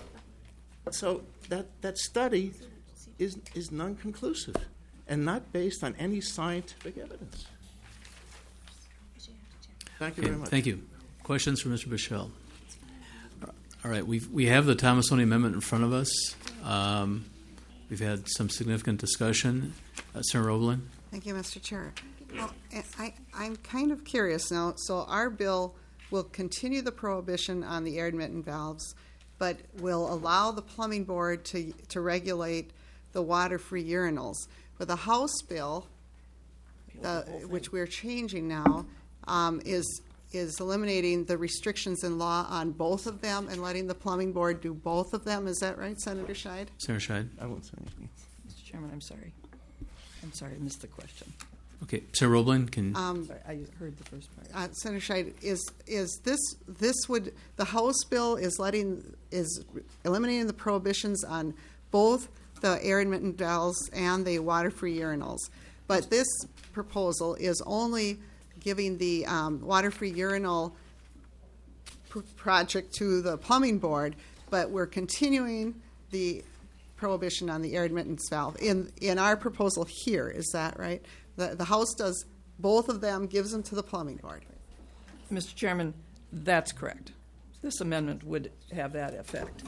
So that study is non-conclusive and not based on any scientific evidence. Thank you very much. Thank you. Questions for Mr. Bichelle? All right, we have the Thomasoni Amendment in front of us. We've had some significant discussion. Senator Oberlin? Thank you, Mr. Chair. Well, I'm kind of curious now. So our bill will continue the prohibition on the air admittant valves, but will allow the plumbing board to regulate the water-free urinals. With the House bill, which we're changing now, is eliminating the restrictions in law on both of them and letting the plumbing board do both of them. Is that right, Senator Scheid? Senator Scheid? I won't say anything. Mr. Chairman, I'm sorry. I missed the question. Okay, Senator Oberlin, can... I heard the first part. Senator Scheid, is this would, the House bill is eliminating the prohibitions on both the air admittant valves and the water-free urinals. But this proposal is only giving the water-free urinal project to the plumbing board, but we're continuing the prohibition on the air admittance valve in our proposal here. Is that right? The House does both of them, gives them to the plumbing board. Mr. Chairman, that's correct. This amendment would have that effect.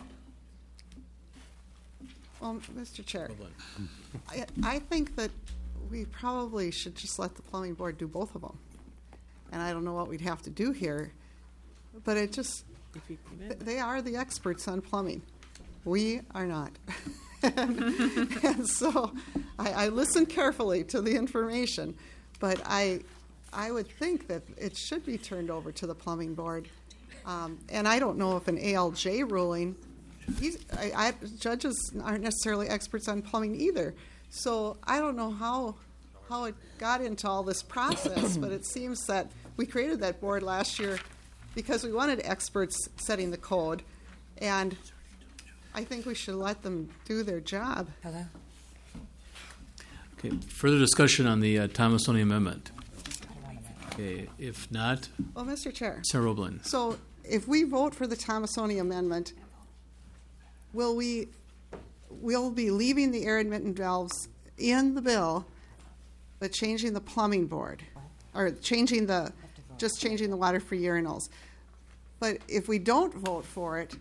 Well, Mr. Chair, I think that we probably should just let the plumbing board do both of them. And I don't know what we'd have to do here, but it just, they are the experts on plumbing. We are not. and so I listened carefully to the information, but I would think that it should be turned over to the plumbing board. And I don't know if an ALJ ruling, judges aren't necessarily experts on plumbing either. So I don't know how it got into all this process, but it seems that we created that board last year because we wanted experts setting the code, and I think we should let them do their job. Hello? Okay, further discussion on the Thomasoni Amendment? Okay, if not... Well, Mr. Chair. Senator Oberlin. So if we vote for the Thomasoni Amendment, we'll be leaving the air admitting valves in the bill, but changing the plumbing board, or changing the water-free urinals. But if we don't vote for it,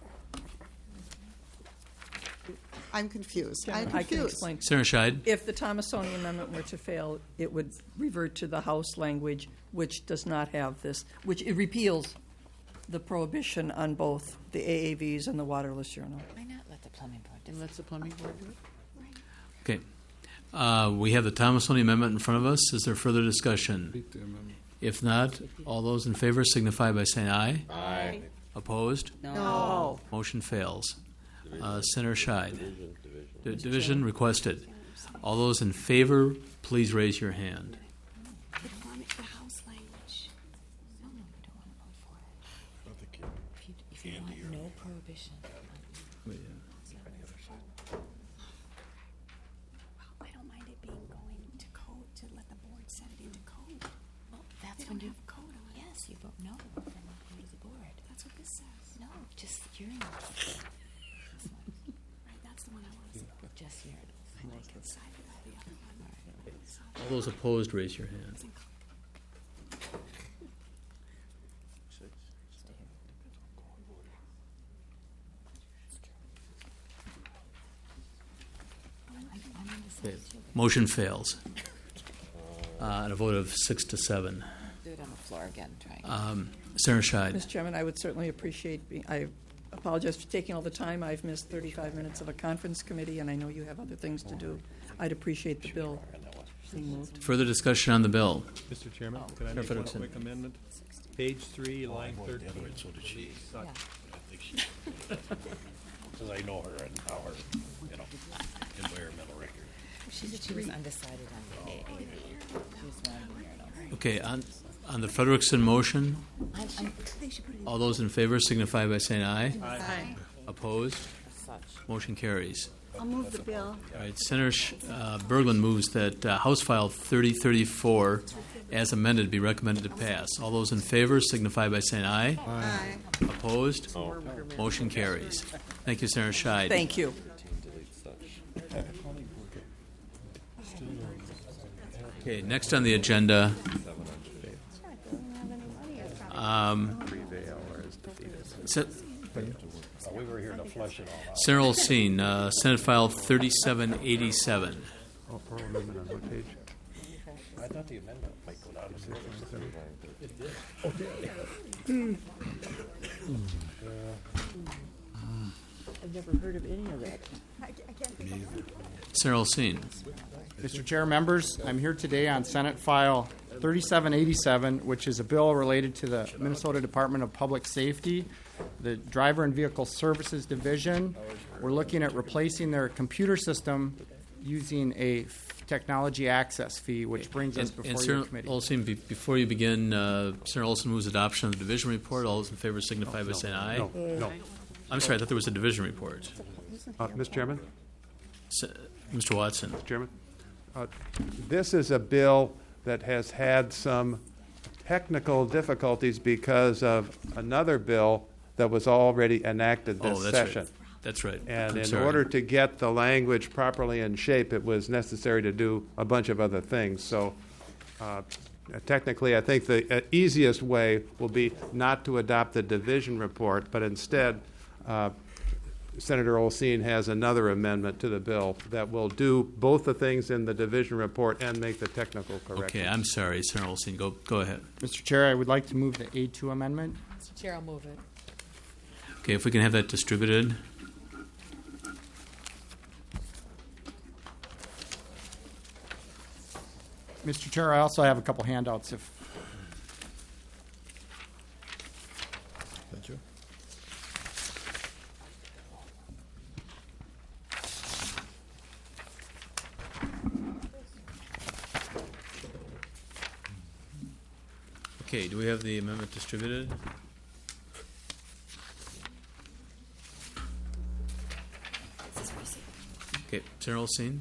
I'm confused. Chairman, I'm I can confused. explain. Senator Scheid? If the Thomasoni amendment were to fail, it would revert to the House language, which does not have this, which it repeals the prohibition on both the AAVs and the waterless urinal. Why not let the plumbing board do And let the plumbing board do it? Okay. We have the Thomasoni amendment in front of us. Is there further discussion? If not, all those in favor signify by saying aye. Aye. Opposed? No. Motion fails. Senator Scheid. Division requested. All those in favor, please raise your hand. The House language. No, we don't want to vote for it. If you want no prohibition. Well, I don't mind it being going to code to let the board set it into code. Well, that's They when don't you have code on it. Yes, you vote no, then you go to the board. That's what this says. No, just urinals. Right, that's the one I want to see. Just urinals. I like it. Side without the other one. All those opposed, raise your hand. Okay. Motion fails. On a vote of 6-7. Do it on the floor again, try. Senator Scheid. Mr. Chairman, I would certainly appreciate I apologize for taking all the time. I've missed 35 minutes of a conference committee, and I know you have other things to do. I'd appreciate the bill being moved. Further discussion on the bill. Mr. Chairman, can I Mayor make one Frederickson. quick amendment? Page 3, line 13. So did she. Such. Because I know her and how her, environmental record. She said she was undecided on the AAV. She was wanting the urinal. Okay, on the Frederickson motion, They should put it in. all those in favor signify by saying aye. Aye. Opposed? Motion carries. I'll move the bill. All right, Senator Berglund moves that House File 3034, as amended, be recommended to pass. All those in favor signify by saying aye. Aye. Opposed? Motion carries. Thank you, Senator Scheid. Thank you. Okay, next on the agenda, We were here to flush it all out. Senator Olsine, Senate File 3787. Oral amendment on what page? I thought the amendment might go down to 6. I've never heard of any of that. Senator Olsine. Mr. Chair, members, I'm here today on Senate File 3787, which is a bill related to the Minnesota Department of Public Safety, the Driver and Vehicle Services Division. We're looking at replacing their computer system using a technology access fee, which brings us before your Senator committee. Olsine, before you begin, Senator Olson moves adoption of the division report. All those in favor signify by saying aye. No. I'm sorry, I thought there was a division report. Mr. Chairman? Mr. Watson. Mr. Chairman? This is a bill that has had some technical difficulties because of another bill that was already enacted this Oh, that's session. right. That's right. And I'm in sorry. order to get the language properly in shape, it was necessary to do a bunch of other things. So technically, I think the easiest way will be not to adopt the division report, but instead Senator Olsine has another amendment to the bill that will do both the things in the division report and make the technical corrections. Okay, I'm sorry, Senator Olsine. Go ahead. Mr. Chair, I would like to move the A2 amendment. Mr. Chair, I'll move it. Okay, if we can have that distributed. Mr. Chair, I also have a couple handouts if. Thank you. Okay, do we have the amendment distributed? Okay, Senator Olsine.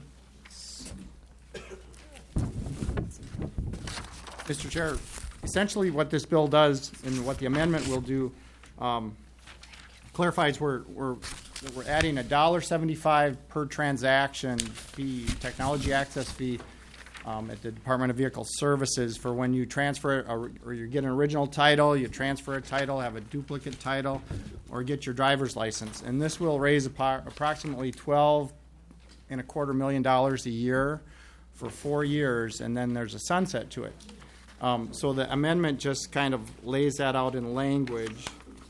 Mr. Chair, essentially what this bill does and what the amendment will do clarifies we're that we're adding $1.75 per transaction fee, technology access fee, at the Department of Vehicle Services for when you transfer or you get an original title, you transfer a title, have a duplicate title, or get your driver's license. And this will raise approximately $12.25 million a year for 4 years, and then there's a sunset to it. So the amendment just kind of lays that out in language,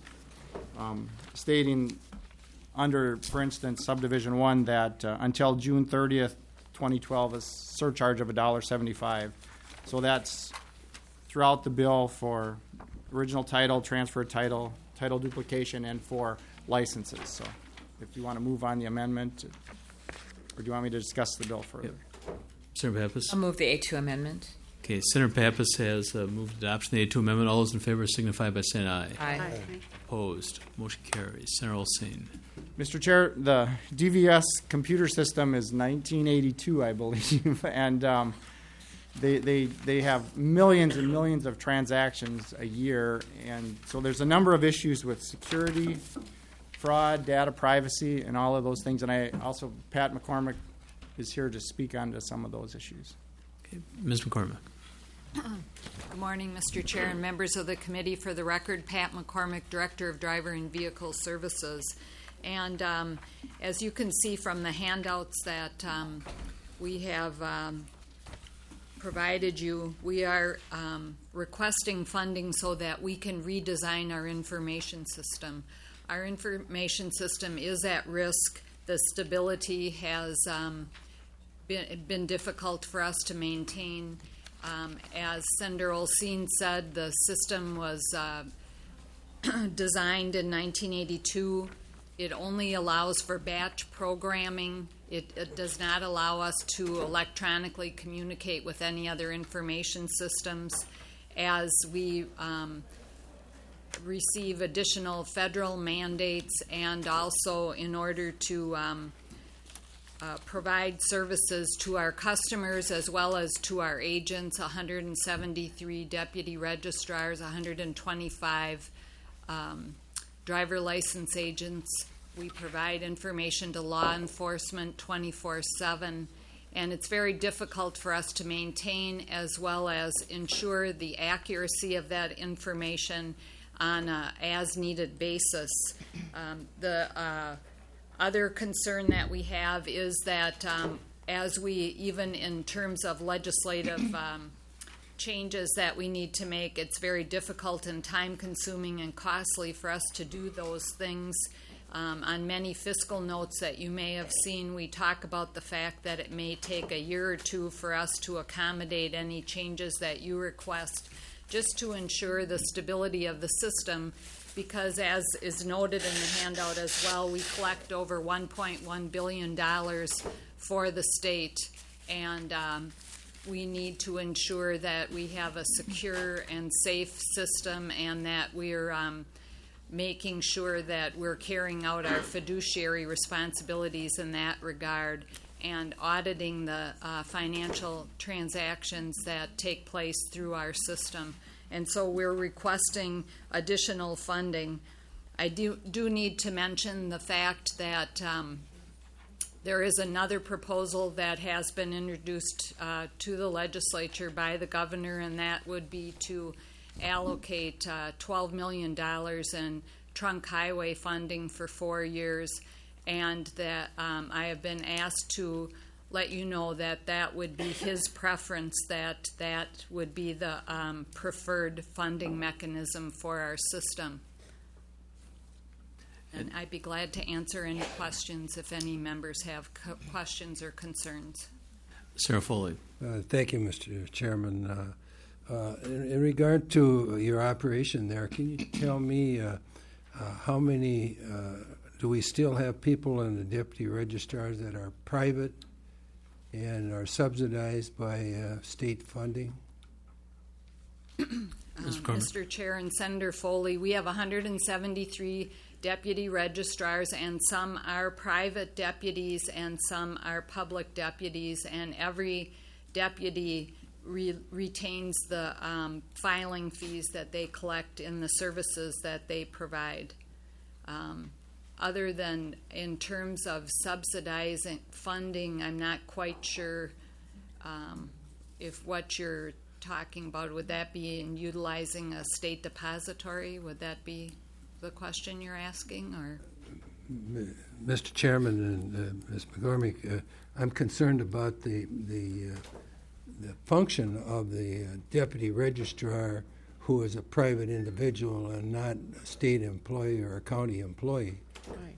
stating under, for instance, subdivision 1 that until June 30th, 2012, a surcharge of $1.75. So that's throughout the bill for original title, transfer title, title duplication, and for licenses. So if you want to move on the amendment, or do you want me to discuss the bill further? Yep. Senator Pappas? I'll move the A2 amendment. Okay, Senator Pappas has moved adoption of the A2 amendment. All those in favor signify by saying aye. Aye. Opposed? Motion carries. Senator Olsine. Mr. Chair, the DVS computer system is 1982, I believe, and they have millions and millions of transactions a year, and so there's a number of issues with security, fraud, data privacy, and all of those things. And I also, Pat McCormick is here to speak on to some of those issues. Okay, Ms. McCormick. Good morning, Mr. Chair and members of the committee. For the record, Pat McCormick, Director of Driver and Vehicle Services. And as you can see from the handouts that we have provided you, we are requesting funding so that we can redesign our information system. Our information system is at risk. The stability has been difficult for us to maintain. As Senator Olsine said, the system was designed in 1982. It only allows for batch programming. It does not allow us to electronically communicate with any other information systems. As we receive additional federal mandates, and also in order to provide services to our customers as well as to our agents, 173 deputy registrars, 125 driver license agents. We provide information to law enforcement 24/7, and it's very difficult for us to maintain as well as ensure the accuracy of that information on an as-needed basis. The other concern that we have is that as we, even in terms of legislative changes that we need to make, it's very difficult and time-consuming and costly for us to do those things. On many fiscal notes that you may have seen, we talk about the fact that it may take a year or two for us to accommodate any changes that you request, just to ensure the stability of the system, because as is noted in the handout as well, we collect over $1.1 billion for the state, and we need to ensure that we have a secure and safe system, and that we're making sure that we're carrying out our fiduciary responsibilities in that regard, and auditing the financial transactions that take place through our system. And so we're requesting additional funding. I do need to mention the fact that there is another proposal that has been introduced to the legislature by the governor, and that would be to allocate $12 million in trunk highway funding for 4 years, and that I have been asked to let you know that that would be his preference, that would be the preferred funding mechanism for our system. And I'd be glad to answer any questions if any members have questions or concerns. Senator Foley. Thank you, Mr. Chairman. In regard to your operation there, can you tell me how many, do we still have people in the deputy registrars that are private and are subsidized by state funding? Mr. Chair and Senator Foley, we have 173 deputy registrars, and some are private deputies and some are public deputies, and every deputy retains the filing fees that they collect in the services that they provide. other than in terms of subsidizing funding, I'm not quite sure if what you're talking about, would that be in utilizing a state depository? Would that be the question you're asking, or? Mr. Chairman and Ms. McCormick, I'm concerned about the function of the deputy registrar, who is a private individual and not a state employee or a county employee. Right.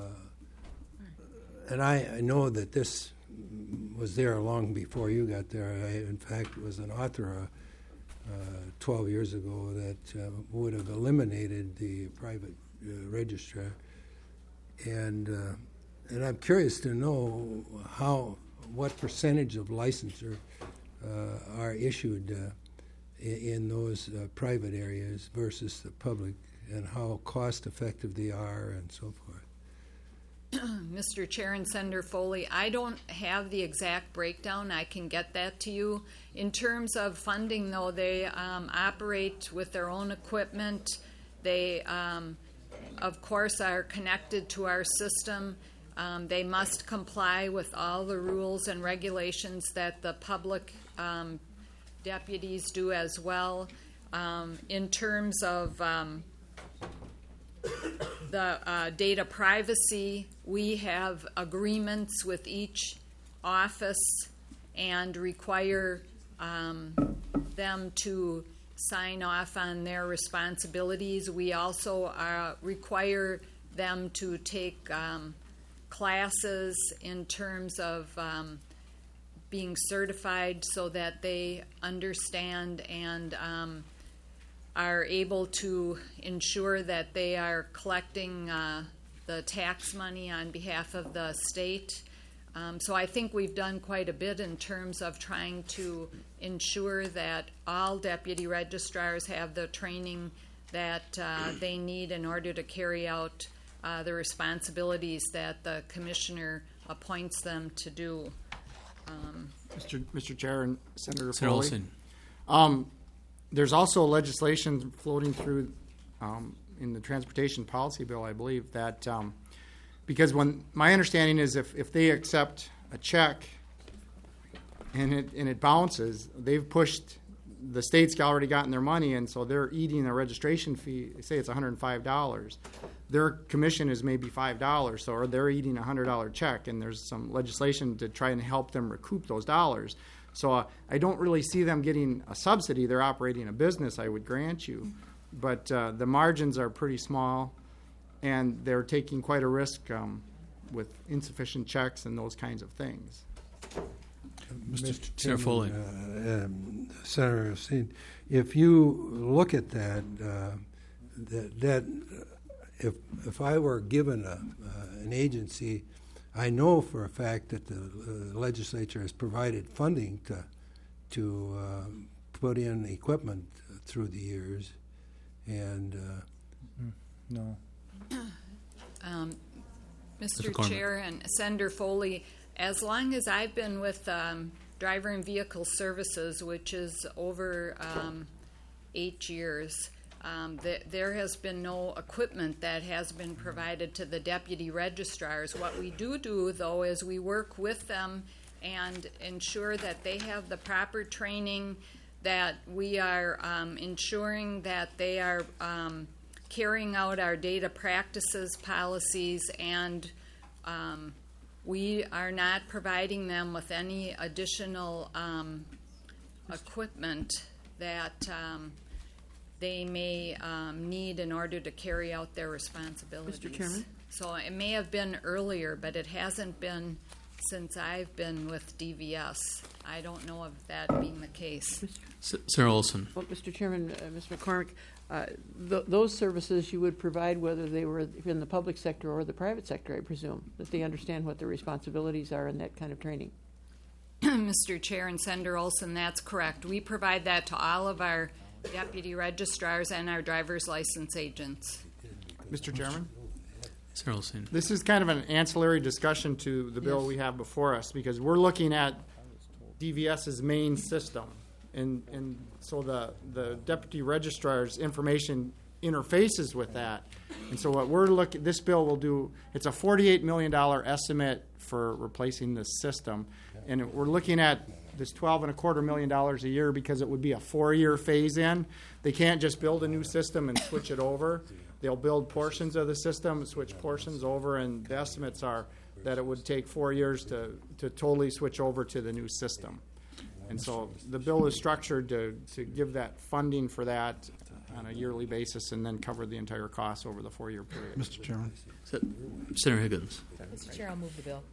And I know that this was there long before you got there. I, in fact, was an author 12 years ago that would have eliminated the private registrar. And I'm curious to know what percentage of licenses are issued in those private areas versus the public, and how cost effective they are and so forth. Mr. Chair and Senator Foley, I don't have the exact breakdown. I can get that to you. In terms of funding, though, they operate with their own equipment. They, of course, are connected to our system. They must comply with all the rules and regulations that the public deputies do as well. In terms of the data privacy, we have agreements with each office and require them to sign off on their responsibilities. We also require them to take classes in terms of being certified so that they understand and are able to ensure that they are collecting the tax money on behalf of the state. So I think we've done quite a bit in terms of trying to ensure that all deputy registrars have the training that they need in order to carry out the responsibilities that the commissioner appoints them to do. Mr. Chair and Senator Foley. There's also legislation floating through in the transportation policy bill, I believe, that because my understanding is if they accept a check and it bounces, they've pushed, the state's already gotten their money, and so they're eating a registration fee. Say it's $105. Their commission is maybe $5, so or they're eating a $100 check, and there's some legislation to try and help them recoup those dollars. So I don't really see them getting a subsidy. They're operating a business, I would grant you. But the margins are pretty small, and they're taking quite a risk with insufficient checks and those kinds of things. Mr. Chair Foley. Senator Osteen, if you look at that, if I were given an agency, I know for a fact that the legislature has provided funding to put in equipment through the years, and no. Mr. Chair and Senator Foley, as long as I've been with Driver and Vehicle Services, which is over 8 years, there has been no equipment that has been provided to the deputy registrars. What we do, though, is we work with them and ensure that they have the proper training, that we are ensuring that they are carrying out our data practices policies, and we are not providing them with any additional equipment that they may need in order to carry out their responsibilities. Mr. Chairman? So it may have been earlier, but it hasn't been since I've been with DVS. I don't know of that being the case. Sarah Olson. Well, Mr. Chairman, Ms. McCormick, those services you would provide whether they were in the public sector or the private sector, I presume, that they understand what their responsibilities are in that kind of training. Mr. Chair and Senator Olson, that's correct. We provide that to all of our deputy registrars and our driver's license agents. Mr. Chairman? Sarah Olson. This is kind of an ancillary discussion to the bill we have before us, because we're looking at DVS's main system. And so the deputy registrar's information interfaces with that. And so what this bill will do, it's a $48 million estimate for replacing this system. And we're looking at this $12.25 million a year because it would be a 4-year phase in. They can't just build a new system and switch it over. They'll build portions of the system, switch portions over, and the estimates are that it would take 4 years to totally switch over to the new system. And so the bill is structured to give that funding for that on a yearly basis and then cover the entire cost over the 4-year period. Mr. Chairman. Senator Higgins. Mr. Chair, I'll move the bill.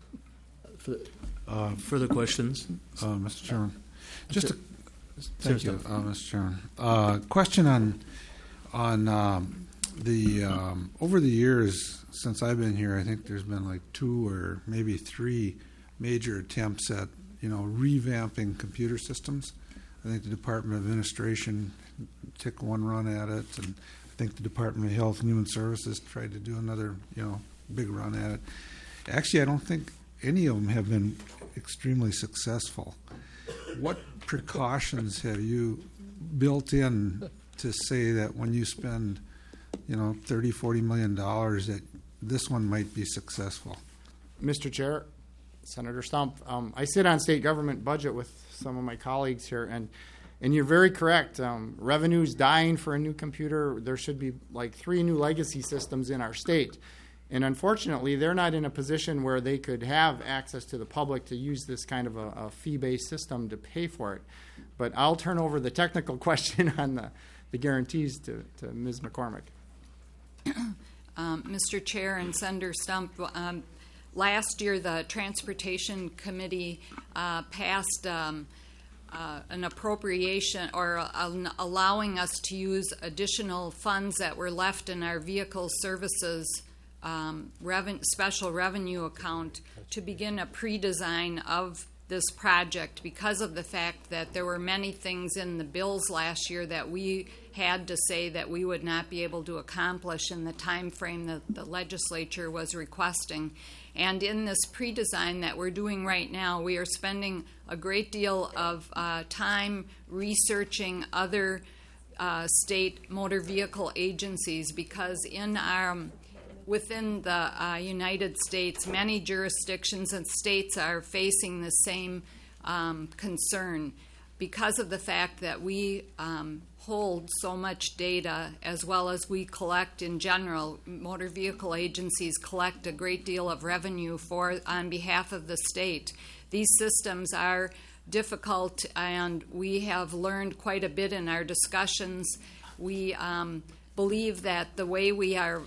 Further questions? Mr. Chairman. Thank you, Mr. Chairman. Question on the over the years since I've been here, I think there's been like 2 or maybe 3 major attempts at revamping computer systems. I think the Department of Administration took one run at it, and I think the Department of Health and Human Services tried to do another big run at it. Actually, I don't think any of them have been extremely successful. What precautions have you built in to say that when you spend, $30-40 million, that this one might be successful? Mr. Chair, Senator Stump, I sit on state government budget with some of my colleagues here, and you're very correct. Revenue's dying for a new computer. There should be like 3 new legacy systems in our state. And unfortunately, they're not in a position where they could have access to the public to use this kind of a fee-based system to pay for it. But I'll turn over the technical question on the guarantees to Ms. McCormick. Mr. Chair and Senator Stump, last year the Transportation Committee passed an appropriation or allowing us to use additional funds that were left in our vehicle services special revenue account to begin a pre-design of this project because of the fact that there were many things in the bills last year that we had to say that we would not be able to accomplish in the time frame that the legislature was requesting. And in this pre-design that we're doing right now, we are spending a great deal of time researching other state motor vehicle agencies because within the United States, many jurisdictions and states are facing the same concern because of the fact that we hold so much data as well as we collect in general. Motor vehicle agencies collect a great deal of revenue on behalf of the state. These systems are difficult, and we have learned quite a bit in our discussions. We believe that the way we are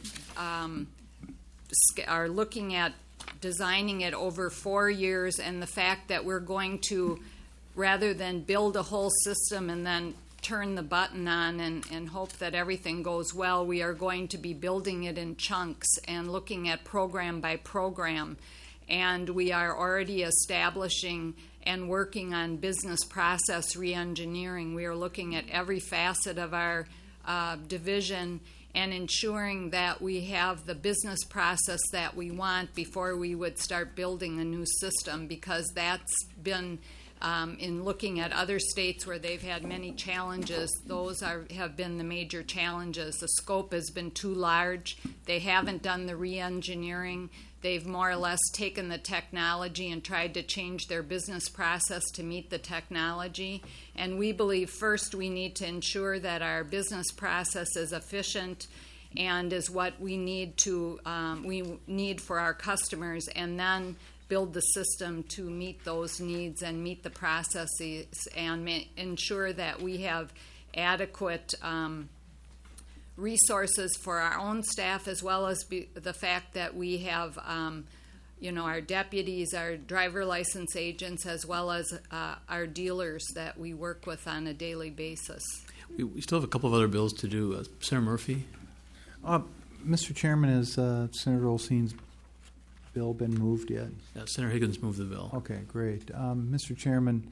looking at designing it over 4 years, and the fact that we're going to, rather than build a whole system and then turn the button on and hope that everything goes well, we are going to be building it in chunks and looking at program by program. And we are already establishing and working on business process reengineering. We are looking at every facet of our division and ensuring that we have the business process that we want before we would start building a new system, because that's been in looking at other states where they've had many challenges, those have been the major challenges. The scope has been too large. They haven't done the re-engineering. They've more or less taken the technology and tried to change their business process to meet the technology. And we believe first we need to ensure that our business process is efficient and is what we need for our customers, and then build the system to meet those needs and meet the processes and ensure that we have adequate resources for our own staff, as well as the fact that we have our deputies, our driver license agents, as well as our dealers that we work with on a daily basis. We still have a couple of other bills to do. Senator Murphy? Mr. Chairman, has Senator Olstein's bill been moved yet? Yeah, Senator Higgins moved the bill. Okay, great. Mr. Chairman,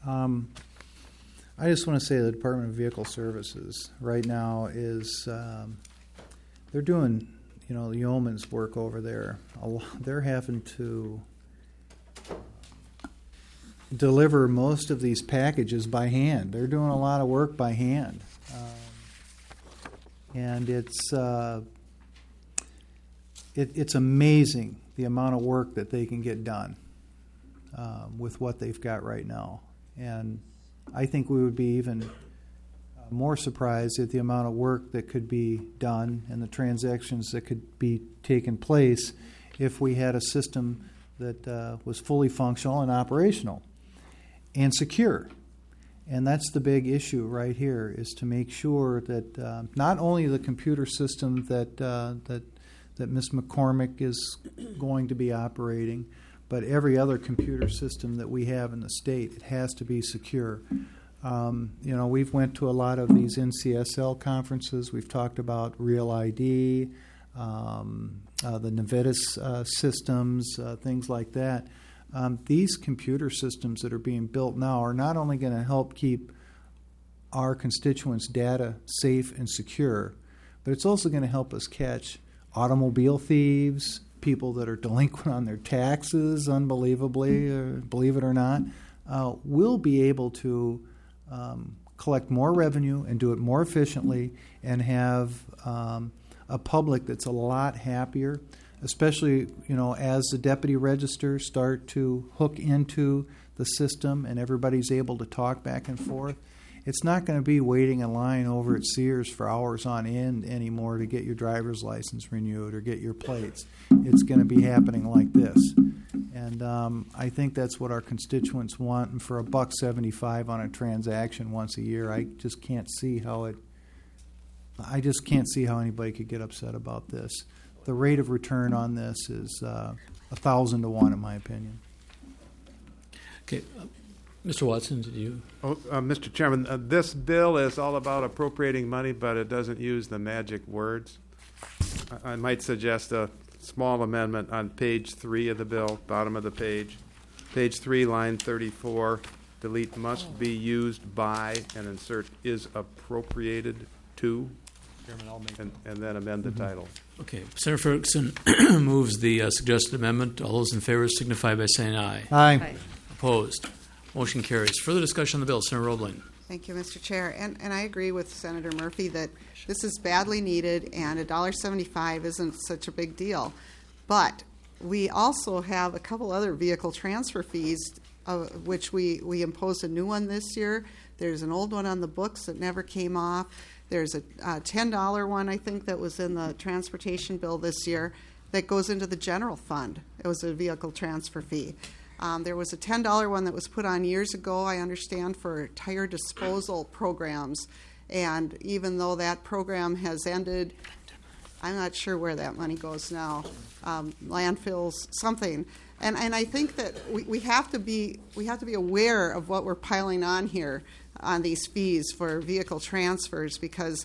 I just want to say the Department of Vehicle Services right now is they're doing yeoman's work over there. They're having to deliver most of these packages by hand. They're doing a lot of work by hand. And it's amazing the amount of work that they can get done with what they've got right now. And I think we would be even more surprised at the amount of work that could be done and the transactions that could be taking place if we had a system that was fully functional and operational and secure. And that's the big issue right here, is to make sure that not only the computer system that Ms. McCormick is going to be operating, but every other computer system that we have in the state, it has to be secure. We've went to a lot of these NCSL conferences. We've talked about Real ID, the Navitas systems, things like that. These computer systems that are being built now are not only going to help keep our constituents' data safe and secure, but it's also going to help us catch automobile thieves, people that are delinquent on their taxes, unbelievably, believe it or not. We'll be able to collect more revenue and do it more efficiently and have a public that's a lot happier, especially as the deputy registers start to hook into the system and everybody's able to talk back and forth. It's not going to be waiting in line over at Sears for hours on end anymore to get your driver's license renewed or get your plates. It's going to be happening like this. And I think that's what our constituents want. And for $1.75 on a transaction once a year, I just can't see how anybody could get upset about this. The rate of return on this is 1,000 to 1, in my opinion. Okay. Mr. Watson, did you? Mr. Chairman, this bill is all about appropriating money, but it doesn't use the magic words. I might suggest a small amendment on page 3 of the bill, bottom of the page. Page 3, line 34, delete must be used by and insert is appropriated to, Chairman, I'll make and then amend the title. Okay. Senator Ferguson moves the suggested amendment. All those in favor signify by saying aye. Aye. Opposed? Motion carries. Further discussion on the bill. Senator Roebling. Thank you, Mr. Chair. And I agree with Senator Murphy that this is badly needed and $1.75 isn't such a big deal. But we also have a couple other vehicle transfer fees, which we imposed a new one this year. There's an old one on the books that never came off. There's a $10 one, I think, that was in the transportation bill this year that goes into the general fund. It was a vehicle transfer fee. There was a $10 one that was put on years ago, I understand, for tire disposal programs. And even though that program has ended, I'm not sure where that money goes now. Landfills, something. And I think that we have to be aware of what we're piling on here on these fees for vehicle transfers, because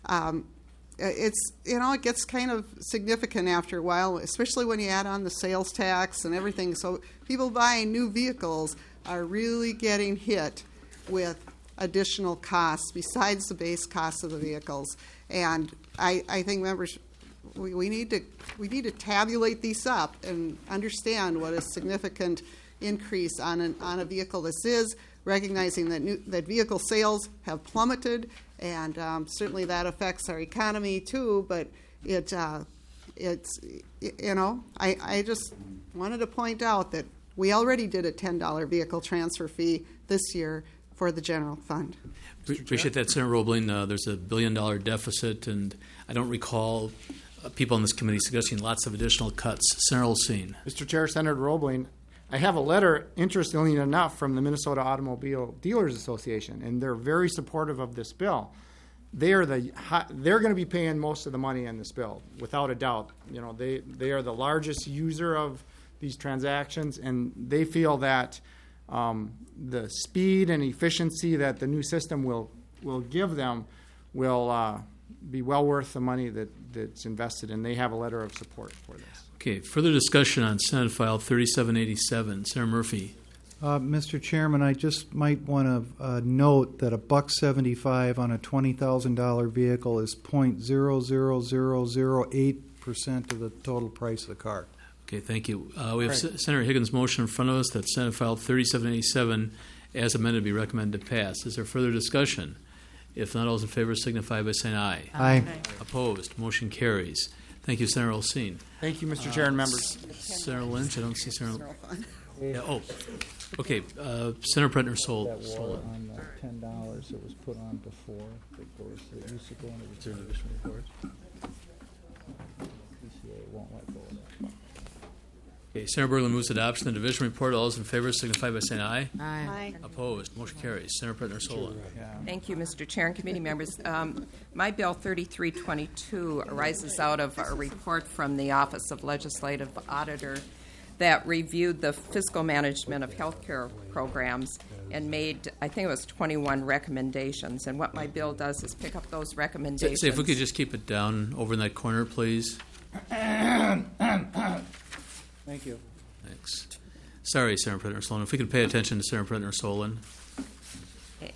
it gets kind of significant after a while, especially when you add on the sales tax and everything. So people buying new vehicles are really getting hit with additional costs besides the base cost of the vehicles. And I think members, we need to tabulate these up and understand what a significant increase on a vehicle this is, recognizing that vehicle sales have plummeted, and certainly that affects our economy too. But I just wanted to point out that we already did a $10 vehicle transfer fee this year for the general fund. Appreciate that, Senator Roebling. There's a $1 billion deficit, and I don't recall people on this committee suggesting lots of additional cuts. Senator Olsen. Mr. Chair, Senator Roebling, I have a letter, interestingly enough, from the Minnesota Automobile Dealers Association, and they're very supportive of this bill. They're going to be paying most of the money on this bill, without a doubt. They are the largest user of these transactions, and they feel that the speed and efficiency that the new system will give them will be well worth the money that's invested, and they have a letter of support for this. Okay, further discussion on Senate File 3787. Senator Murphy. Mr. Chairman, I just might want to note that $1.75 on a $20,000 vehicle is 0.00008% of the total price of the car. Okay, thank you. We have Senator Higgins' motion in front of us that Senate File 3787, as amended, be recommended to pass. Is there further discussion? If not, all those in favor signify by saying aye. Aye. Opposed? Motion carries. Thank you, Senator Olsine. Thank you, Mr. Chair and members. Senator Lynch, I don't see Senator. Yeah, okay. Senator Pretner Solon. On the $10 that was put on before, that used to go into the third division report. PCA won't let go of that. Okay, Senator Berglund moves adoption of the division report. All those in favor signify by saying aye. Aye. Opposed? Motion carries. Senator Pretner Solon. Thank you, Mr. Chair and committee members. My bill 3322 arises out of a report from the Office of Legislative Auditor that reviewed the fiscal management of healthcare programs and made, I think it was 21 recommendations. And what my bill does is pick up those recommendations. Say, if we could just keep it down over in that corner, please. Thank you. Thanks. Sorry, Senator Pretner Solon. If we could pay attention to Senator Pretner Solon. Okay.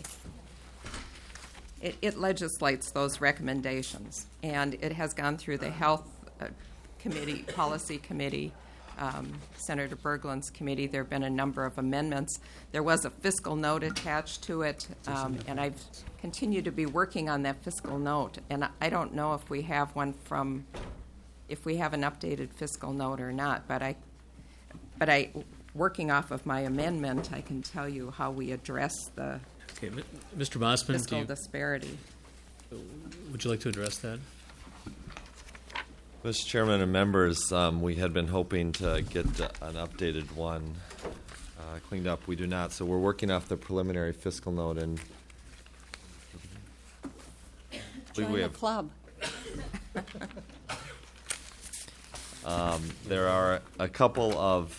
It legislates those recommendations, and it has gone through the Health Committee, Policy Committee, Senator Berglund's committee. There have been a number of amendments. There was a fiscal note attached to it, and I've continued to be working on that fiscal note. And I don't know if we have one if we have an updated fiscal note or not. But I, working off of my amendment, I can tell you how we address the Mr. Mossman, fiscal disparity. Would you like to address that? Mr. Chairman and members, we had been hoping to get an updated one cleaned up. We do not, so we're working off the preliminary fiscal note, and Join the club. There are a couple of.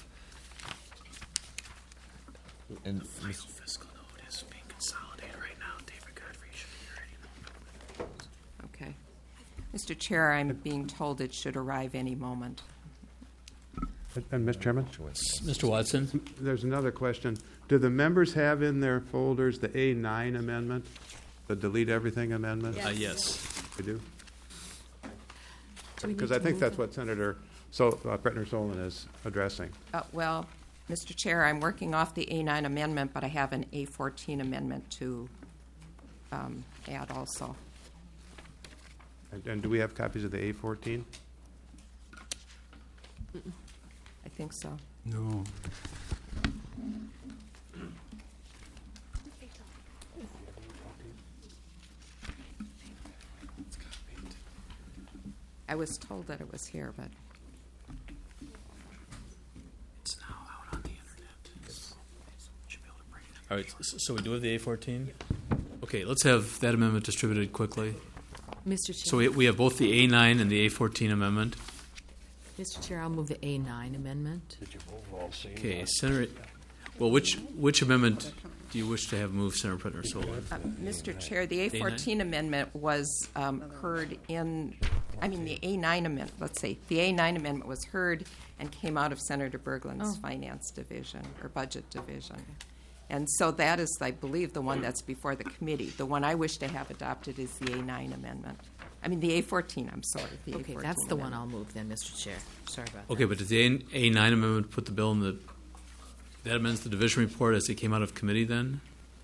Fiscal note is being consolidated right now. David Godfrey should be ready. Okay. Mr. Chair, I'm being told it should arrive any moment. And Mr. Chairman? Mr. Watson? There's another question. Do the members have in their folders the A9 amendment, the delete everything amendment? Yes. We do? Do we need Because to I think move that's it? what Senator Pretner Solon is addressing. Well, Mr. Chair, I'm working off the A9 amendment, but I have an A14 amendment to add also. And do we have copies of the A14? I think so. No. I was told that it was here, but It's now out on the internet. Should be able to bring it up. All right, so we do have the A14? Okay, let's have that amendment distributed quickly. Mr. Chair. So we have both the A9 and the A14 amendment. Mr. Chair, I'll move the A9 amendment. Okay, Senator. Well, which amendment do you wish to have moved, Senator Pretner Solon? Mr. Chair, the A14 amendment was heard in, the A9 amendment, let's say, the A9 amendment was heard and came out of Senator Berglund's Finance Division or Budget Division. And so that is, I believe, the one that's before the committee. The one I wish to have adopted is the A9 amendment. The A14, I'm sorry. The Okay, A14 that's the one amendment. I'll move then, Mr. Chair. Sorry about Okay, but did the A9 amendment put the bill in the, that amends the division report as it came out of committee then?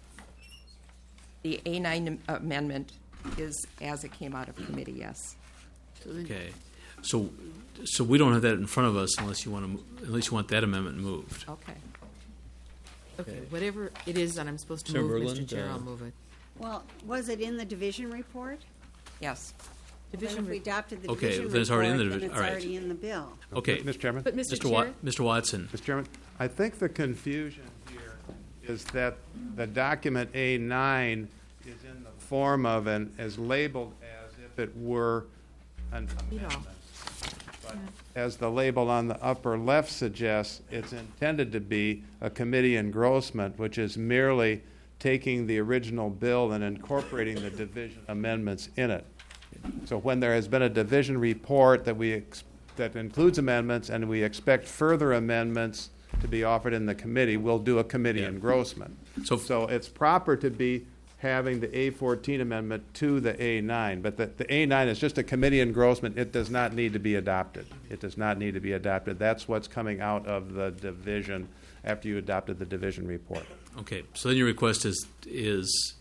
The A9 amendment is as it came out of committee, yes. Okay, so we don't have that in front of us unless you want that amendment moved. Okay. Okay, whatever it is that I'm supposed to Senator move, Mr. Berglund, Chair, I'll move it. Well, was it in the division report? Yes. Then if we adopted the Okay, division then it's already in the report, division. then All it's right. already in the bill. Okay, Mr. Chairman? But Mr. Chair? Mr. Watson. Mr. Chairman, I think the confusion here is that the document A9 is in the form of is labeled as if it were an amendment. But as the label on the upper left suggests, it's intended to be a committee engrossment, which is merely taking the original bill and incorporating the division amendments in it. So when there has been a division report that includes amendments and we expect further amendments to be offered in the committee, we'll do a committee engrossment. So it's proper to be having the A14 amendment to the A9, but the A9 is just a committee engrossment. It does not need to be adopted. It does not need to be adopted. That's what's coming out of the division after you adopted the division report. Okay, so then your request is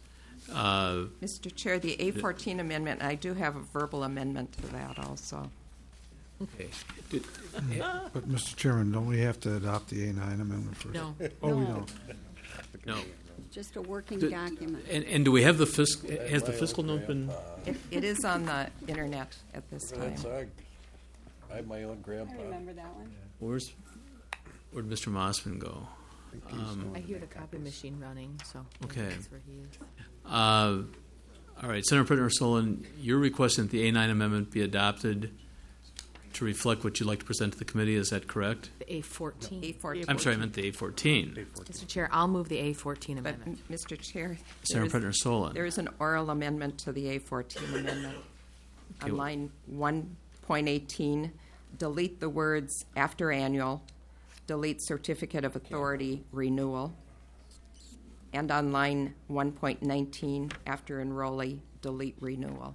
Mr. Chair, the A14 amendment, I do have a verbal amendment to that also. Okay. But, Mr. Chairman, don't we have to adopt the A9 amendment first? No. Oh, we don't. No. Just a working Do- document. And do we have the has the fiscal note been? It is on the internet at this time. I have my own grandpa. I remember that one. Where'd Mr. Mossman go? I hear the copy machine running, so Okay. that's where he is. All right, Senator President Solon, you're requesting that the A9 amendment be adopted to reflect what you'd like to present to the committee. Is that correct? The A14. A14. I'm sorry, I meant the A14. Mr. Chair, I'll move the A14 amendment. But, Mr. Chair, Senator President Solon. there is an oral amendment to the A14 amendment. Okay. On line 1.18, delete the words after annual, delete certificate of authority renewal. And on line 1.19, after enrollee, delete renewal.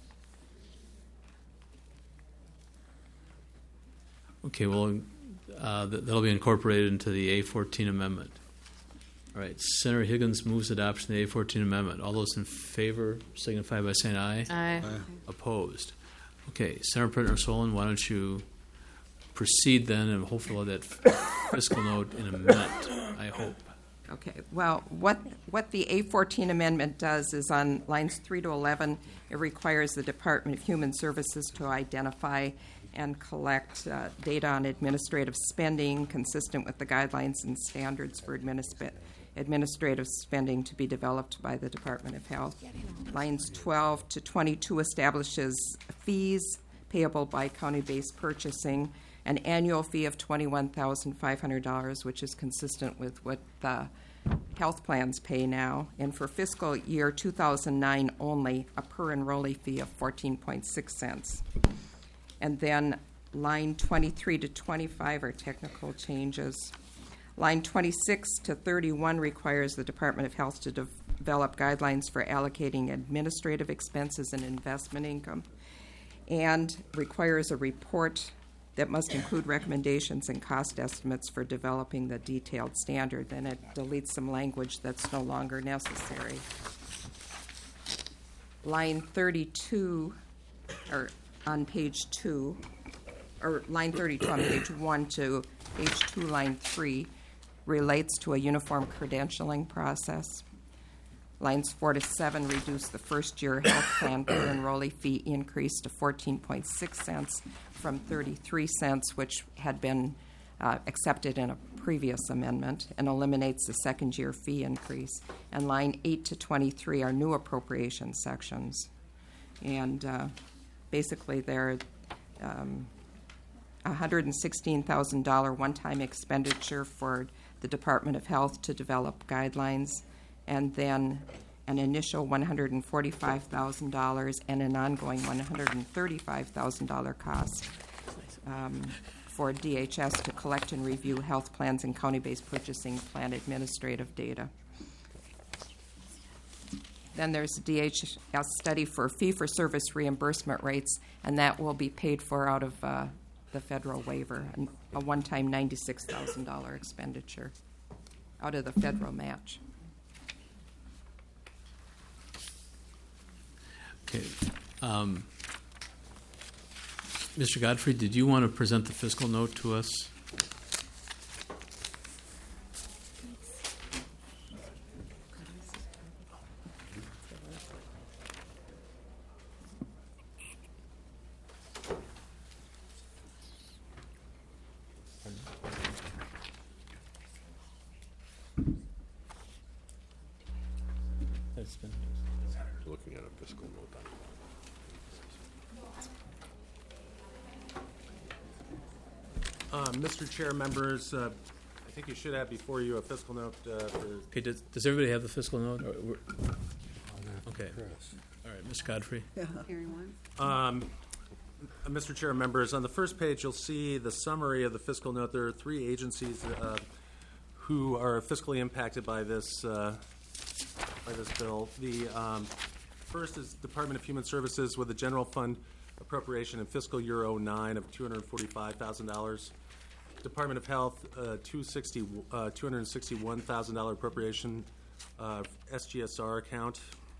Okay, well, that'll be incorporated into the A14 amendment. All right, Senator Higgins moves adoption of the A14 amendment. All those in favor signify by saying aye. Aye. Opposed. Okay, Senator President Solon, why don't you proceed then, and hopefully that fiscal note in a minute, I hope. Okay, well, what the A14 amendment does is on lines 3 to 11, it requires the Department of Human Services to identify and collect data on administrative spending consistent with the guidelines and standards for administrative spending to be developed by the Department of Health. Lines 12 to 22 establishes fees payable by county-based purchasing, an annual fee of $21,500, which is consistent with what the health plans pay now, and for fiscal year 2009 only, a per enrollee fee of 14.6 cents. And then line 23 to 25 are technical changes. Line 26 to 31 requires the Department of Health to develop guidelines for allocating administrative expenses and investment income, and requires a report that must include recommendations and cost estimates for developing the detailed standard. Then it deletes some language that's no longer necessary. Line 32, or on page 2, or line 32 on page 1 to page 2, line 3, relates to a uniform credentialing process. Lines 4 to 7 reduce the first-year health plan per enrollee fee increase to 14.6 cents from 33 cents, which had been accepted in a previous amendment, and eliminates the second-year fee increase. And line 8 to 23 are new appropriation sections. And basically, they're $116,000 one-time expenditure for the Department of Health to develop guidelines, and then an initial $145,000 and an ongoing $135,000 cost for DHS to collect and review health plans and county-based purchasing plan administrative data. Then there's a DHS study for fee-for-service reimbursement rates, and that will be paid for out of the federal waiver, a one-time $96,000 expenditure out of the federal match. Okay. Mr. Godfrey, did you want to present the fiscal note to us? Looking at a fiscal note. Mr. Chair, members, I think you should have before you a fiscal note for... Okay, does everybody have the fiscal note? Okay. All right, Mr. Godfrey. Mr. Chair, members, on the first page, you'll see the summary of the fiscal note. There are three agencies who are fiscally impacted by this bill. The first is Department of Human Services with a general fund appropriation in fiscal year 09 of $245,000. Department of Health, $261,000 appropriation SGSR account.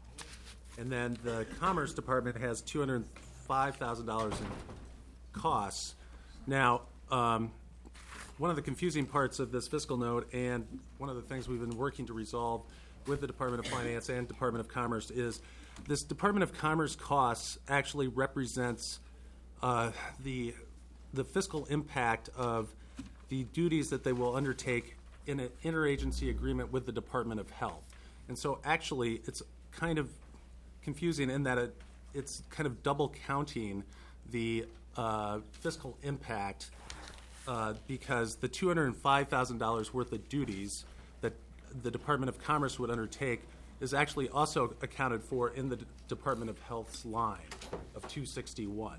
And then the Commerce Department has $205,000 in costs. Now, one of the confusing parts of this fiscal note, and one of the things we've been working to resolve with the Department of Finance and Department of Commerce, is this Department of Commerce costs actually represents the fiscal impact of the duties that they will undertake in an interagency agreement with the Department of Health. And so actually it's kind of confusing in that it's kind of double counting the fiscal impact because the $205,000 worth of duties that the Department of Commerce would undertake is actually also accounted for in the Department of Health's line of 261.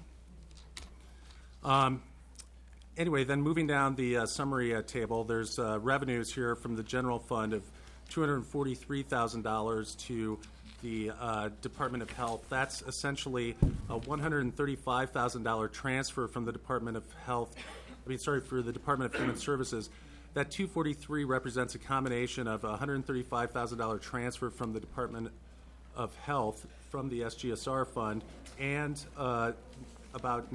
Anyway, then moving down the summary table, there's revenues here from the general fund of $243,000 to the Department of Health. That's essentially a $135,000 transfer from the Department of Health. For the Department of Human Services. That 243 represents a combination of a $135,000 transfer from the Department of Health from the SGSR fund and about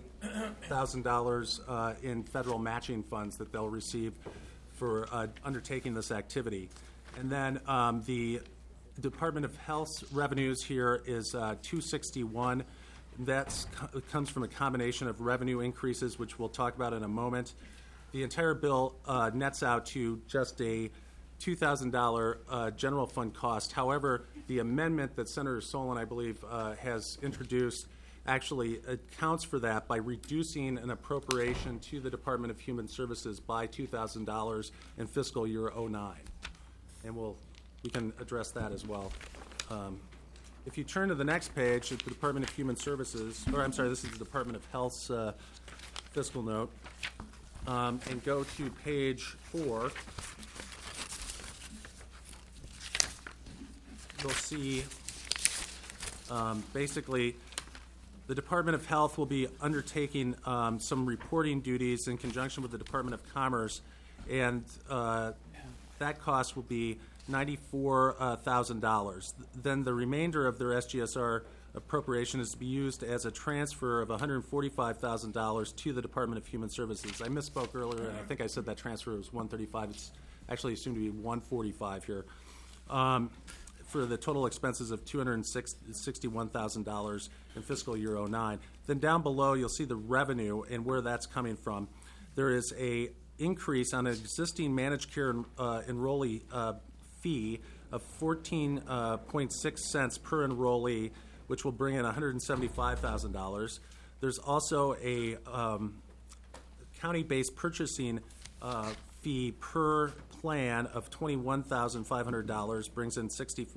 $98,000 in federal matching funds that they'll receive for undertaking this activity. And then the Department of Health's revenues here is $261. That comes from a combination of revenue increases, which we'll talk about in a moment. The entire bill nets out to just a $2,000 general fund cost. However, the amendment that Senator Solon, I believe, has introduced actually accounts for that by reducing an appropriation to the Department of Human Services by $2,000 in fiscal year 09. And we can address that as well. If you turn to the next page, at the Department of Human Services, this is the Department of Health's fiscal note, and go to page 4, you'll see basically the Department of Health will be undertaking some reporting duties in conjunction with the Department of Commerce, and that cost will be $94,000. Then the remainder of their SGSR appropriation is to be used as a transfer of $145,000 to the Department of Human Services. I misspoke earlier, and I think I said that transfer was $135. It's actually assumed to be $145 here. For the total expenses of $261,000 in fiscal year 09. Then down below, you'll see the revenue and where that's coming from. There is a increase on an existing managed care enrollee fee of 14.6 cents per enrollee, which will bring in $175,000. There's also a county-based purchasing fee per plan of $21,500, brings in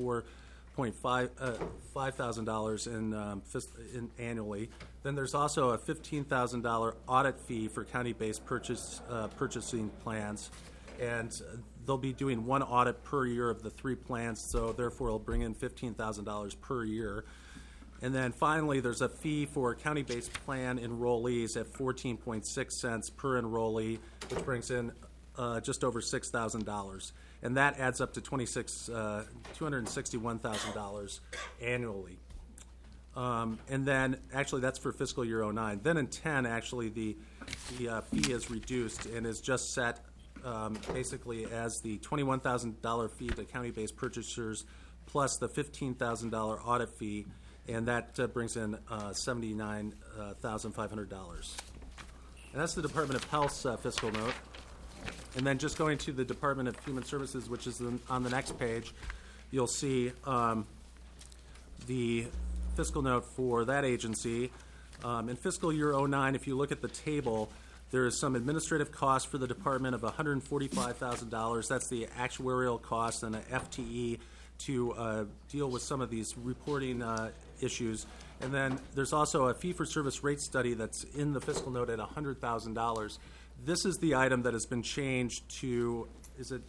$64,500 in annually. Then there's also a $15,000 audit fee for county-based purchasing plans, and they'll be doing one audit per year of the 3 plans, so therefore it'll bring in $15,000 per year. And then finally, there's a fee for county-based plan enrollees at 14.6 cents per enrollee, which brings in just over $6,000. And that adds up to $261,000 annually. And then, actually, that's for fiscal year 09. Then in 10, actually, the fee is reduced and is just set basically as the $21,000 fee to county-based purchasers plus the $15,000 audit fee, and that brings in $79,500. And that's the Department of Health's fiscal note. And then just going to the Department of Human Services, which is on the next page, you'll see the fiscal note for that agency. In fiscal year 09, if you look at the table, there is some administrative cost for the department of $145,000. That's the actuarial cost and an FTE to deal with some of these reporting issues. And then there's also a fee-for-service rate study that's in the fiscal note at $100,000. This is the item that has been changed to, is it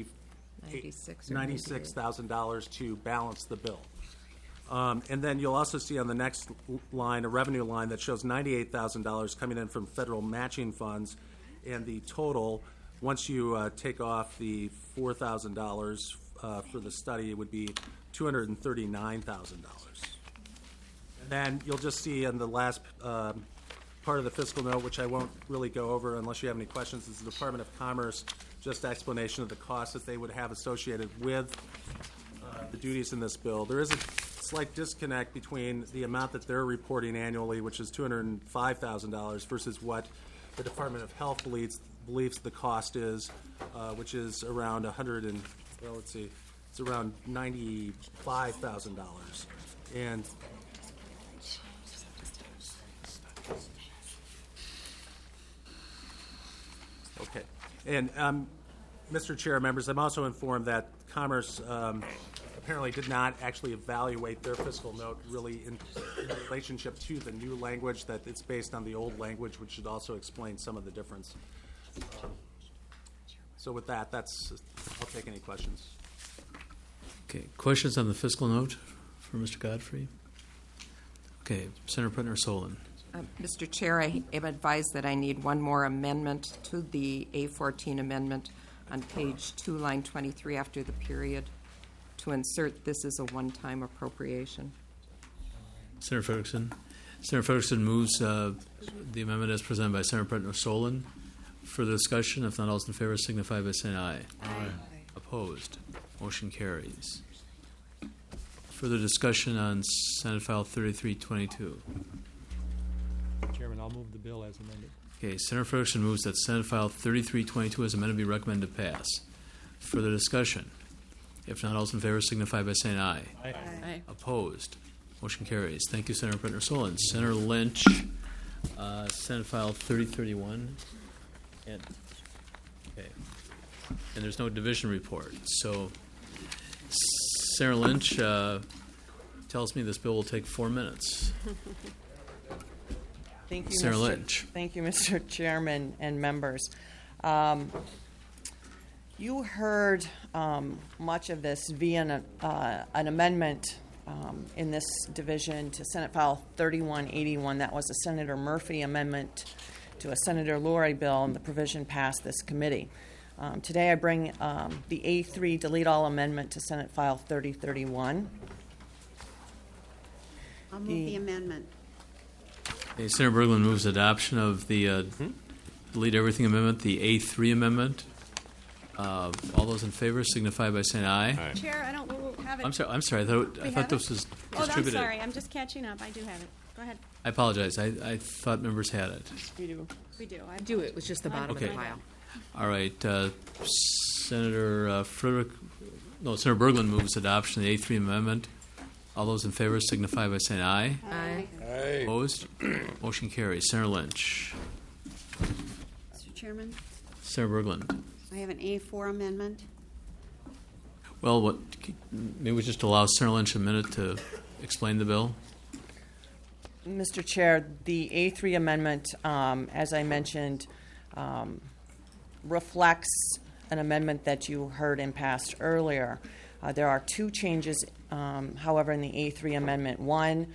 $96,000 to balance the bill. And then you'll also see on the next line a revenue line that shows $98,000 coming in from federal matching funds, and the total, once you take off the $4,000 for the study, it would be $239,000. And then you'll just see in the last part of the fiscal note, which I won't really go over unless you have any questions, is the Department of Commerce, just explanation of the costs that they would have associated with the duties in this bill. There is a slight disconnect between the amount that they're reporting annually, which is $205,000, versus what the Department of Health believes the cost is, which is around it's around $95,000. And okay, and Mr. Chair, members, I'm also informed that Commerce apparently did not actually evaluate their fiscal note really in relationship to the new language, that it's based on the old language, which should also explain some of the difference. So with that, I'll take any questions. Okay, questions on the fiscal note for Mr. Godfrey? Okay, Senator Putner Solon. Mr. Chair, I am advised that I need one more amendment to the A14 amendment on page 2, line 23, after the period, to insert this as a one-time appropriation. Senator Frederickson. Senator Frederickson moves the amendment as presented by Senator Putner Solon. Further discussion? If not, all those in favor signify by saying aye. Aye. Opposed? Motion carries. Further discussion on Senate File 3322. Chairman, I'll move the bill as amended. Okay, Senator Frederickson moves that Senate File 3322 as amended be recommended to pass. Further discussion? If not, all those in favor signify by saying aye. Aye. Aye. Opposed? Motion carries. Thank you, Senator Putner Solon. Senator Lynch, Senate File 3031. And there's no division report. So, Senator Lynch tells me this bill will take 4 minutes. Thank you, Senator Lynch. Thank you, Mr. Chairman and members. You heard much of this via an amendment in this division to Senate File 3181. That was a Senator Murphy amendment to a Senator Lurie bill, and the provision passed this committee. Today I bring the A3 delete all amendment to Senate File 3031. I'll move the amendment. Okay, Senator Berglund moves adoption of the delete everything amendment, the A3 amendment. All those in favor signify by saying aye. Aye. Chair, I don't have it. I'm sorry. I thought this was distributed. Oh, I'm sorry. I'm just catching up. I do have it. Go ahead. I apologize. I thought members had it. We do. We do. I do. It was just the bottom of the pile. All right. Senator Senator Berglund moves adoption of the A3 amendment. All those in favor signify by saying aye. Aye. Aye. Opposed? Motion carries. Senator Lynch. Mr. Chairman, Senator Berglund. I have an A4 amendment. Well, maybe we just allow Senator Lynch a minute to explain the bill. Mr. Chair, the A3 amendment, as I mentioned, reflects an amendment that you heard and passed earlier. There are two changes, however, in the A3 amendment. One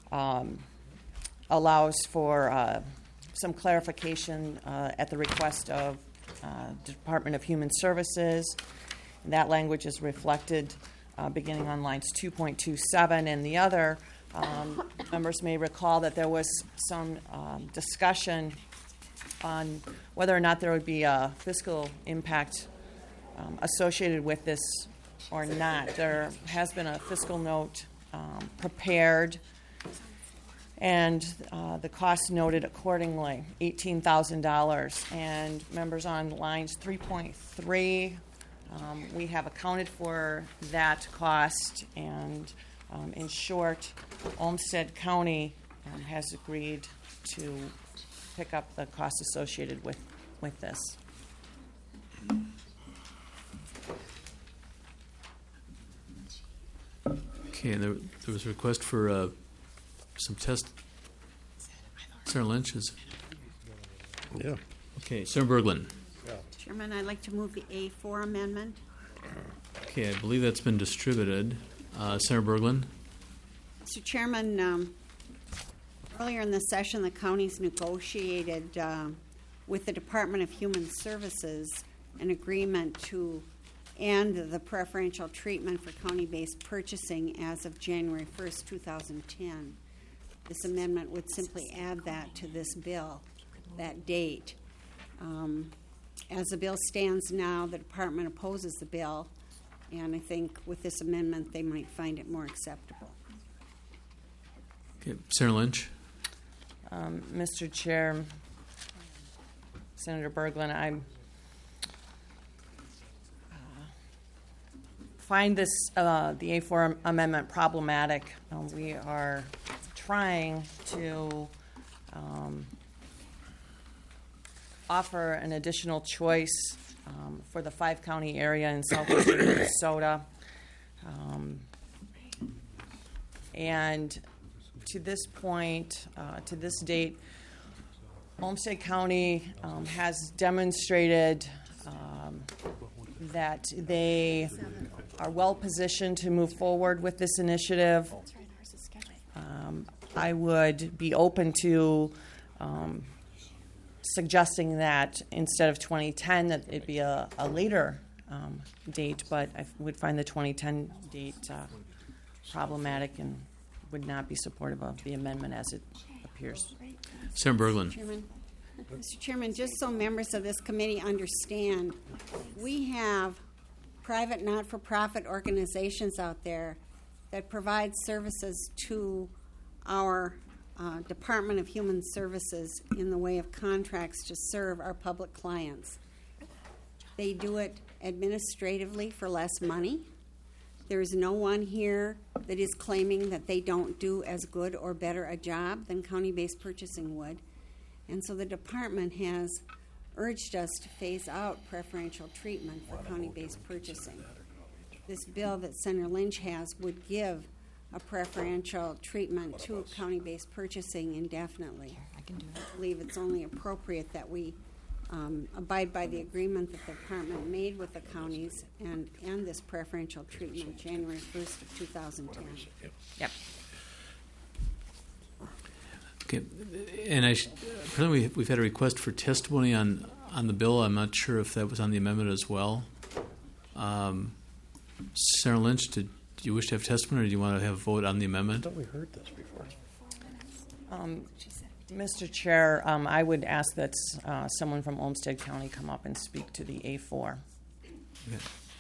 allows for some clarification at the request of the Department of Human Services. That language is reflected beginning on lines 2.27, and the other, members may recall that there was some discussion on whether or not there would be a fiscal impact associated with this or not. There has been a fiscal note prepared, and the cost noted accordingly, $18,000. And members on lines 3.3, we have accounted for that cost, and in short, Olmsted County has agreed to pick up the cost associated with this. Okay, and there was a request for some test. Senator Lynch is. Yeah. Okay, Senator Berglund. Chairman, I'd like to move the A4 amendment. Okay, I believe that's been distributed. Senator Berglund. Mr. Chairman, earlier in the session, the counties negotiated with the Department of Human Services an agreement to and the preferential treatment for county-based purchasing as of January 1st, 2010. This amendment would simply add that to this bill, that date. As the bill stands now, the department opposes the bill, and I think with this amendment, they might find it more acceptable. Okay, Senator Lynch. Mr. Chair, Senator Berglund, I find this the A4 amendment problematic. We are trying to offer an additional choice for the 5-county area in southwestern Minnesota. And to this point, to this date, Olmsted County has demonstrated that they are well positioned to move forward with this initiative. I would be open to suggesting that instead of 2010, that it be a later date, but I would find the 2010 date problematic and would not be supportive of the amendment as it appears. Senator Berglund. Mr. Chairman, just so members of this committee understand, we have private not-for-profit organizations out there that provide services to our Department of Human Services in the way of contracts to serve our public clients. They do it administratively for less money. There is no one here that is claiming that they don't do as good or better a job than county-based purchasing would. And so the department has urged us to phase out preferential treatment for county-based purchasing. This bill that Senator Lynch has would give a preferential treatment to county-based purchasing indefinitely. I believe it's only appropriate that we abide by the agreement that the department made with the counties and end this preferential treatment January 1st of 2010. Yep. Okay, and apparently we've had a request for testimony on the bill. I'm not sure if that was on the amendment as well. Senator Lynch, do you wish to have testimony, or do you want to have a vote on the amendment? I thought we heard this before. Mr. Chair, I would ask that someone from Olmsted County come up and speak to the A4. Okay.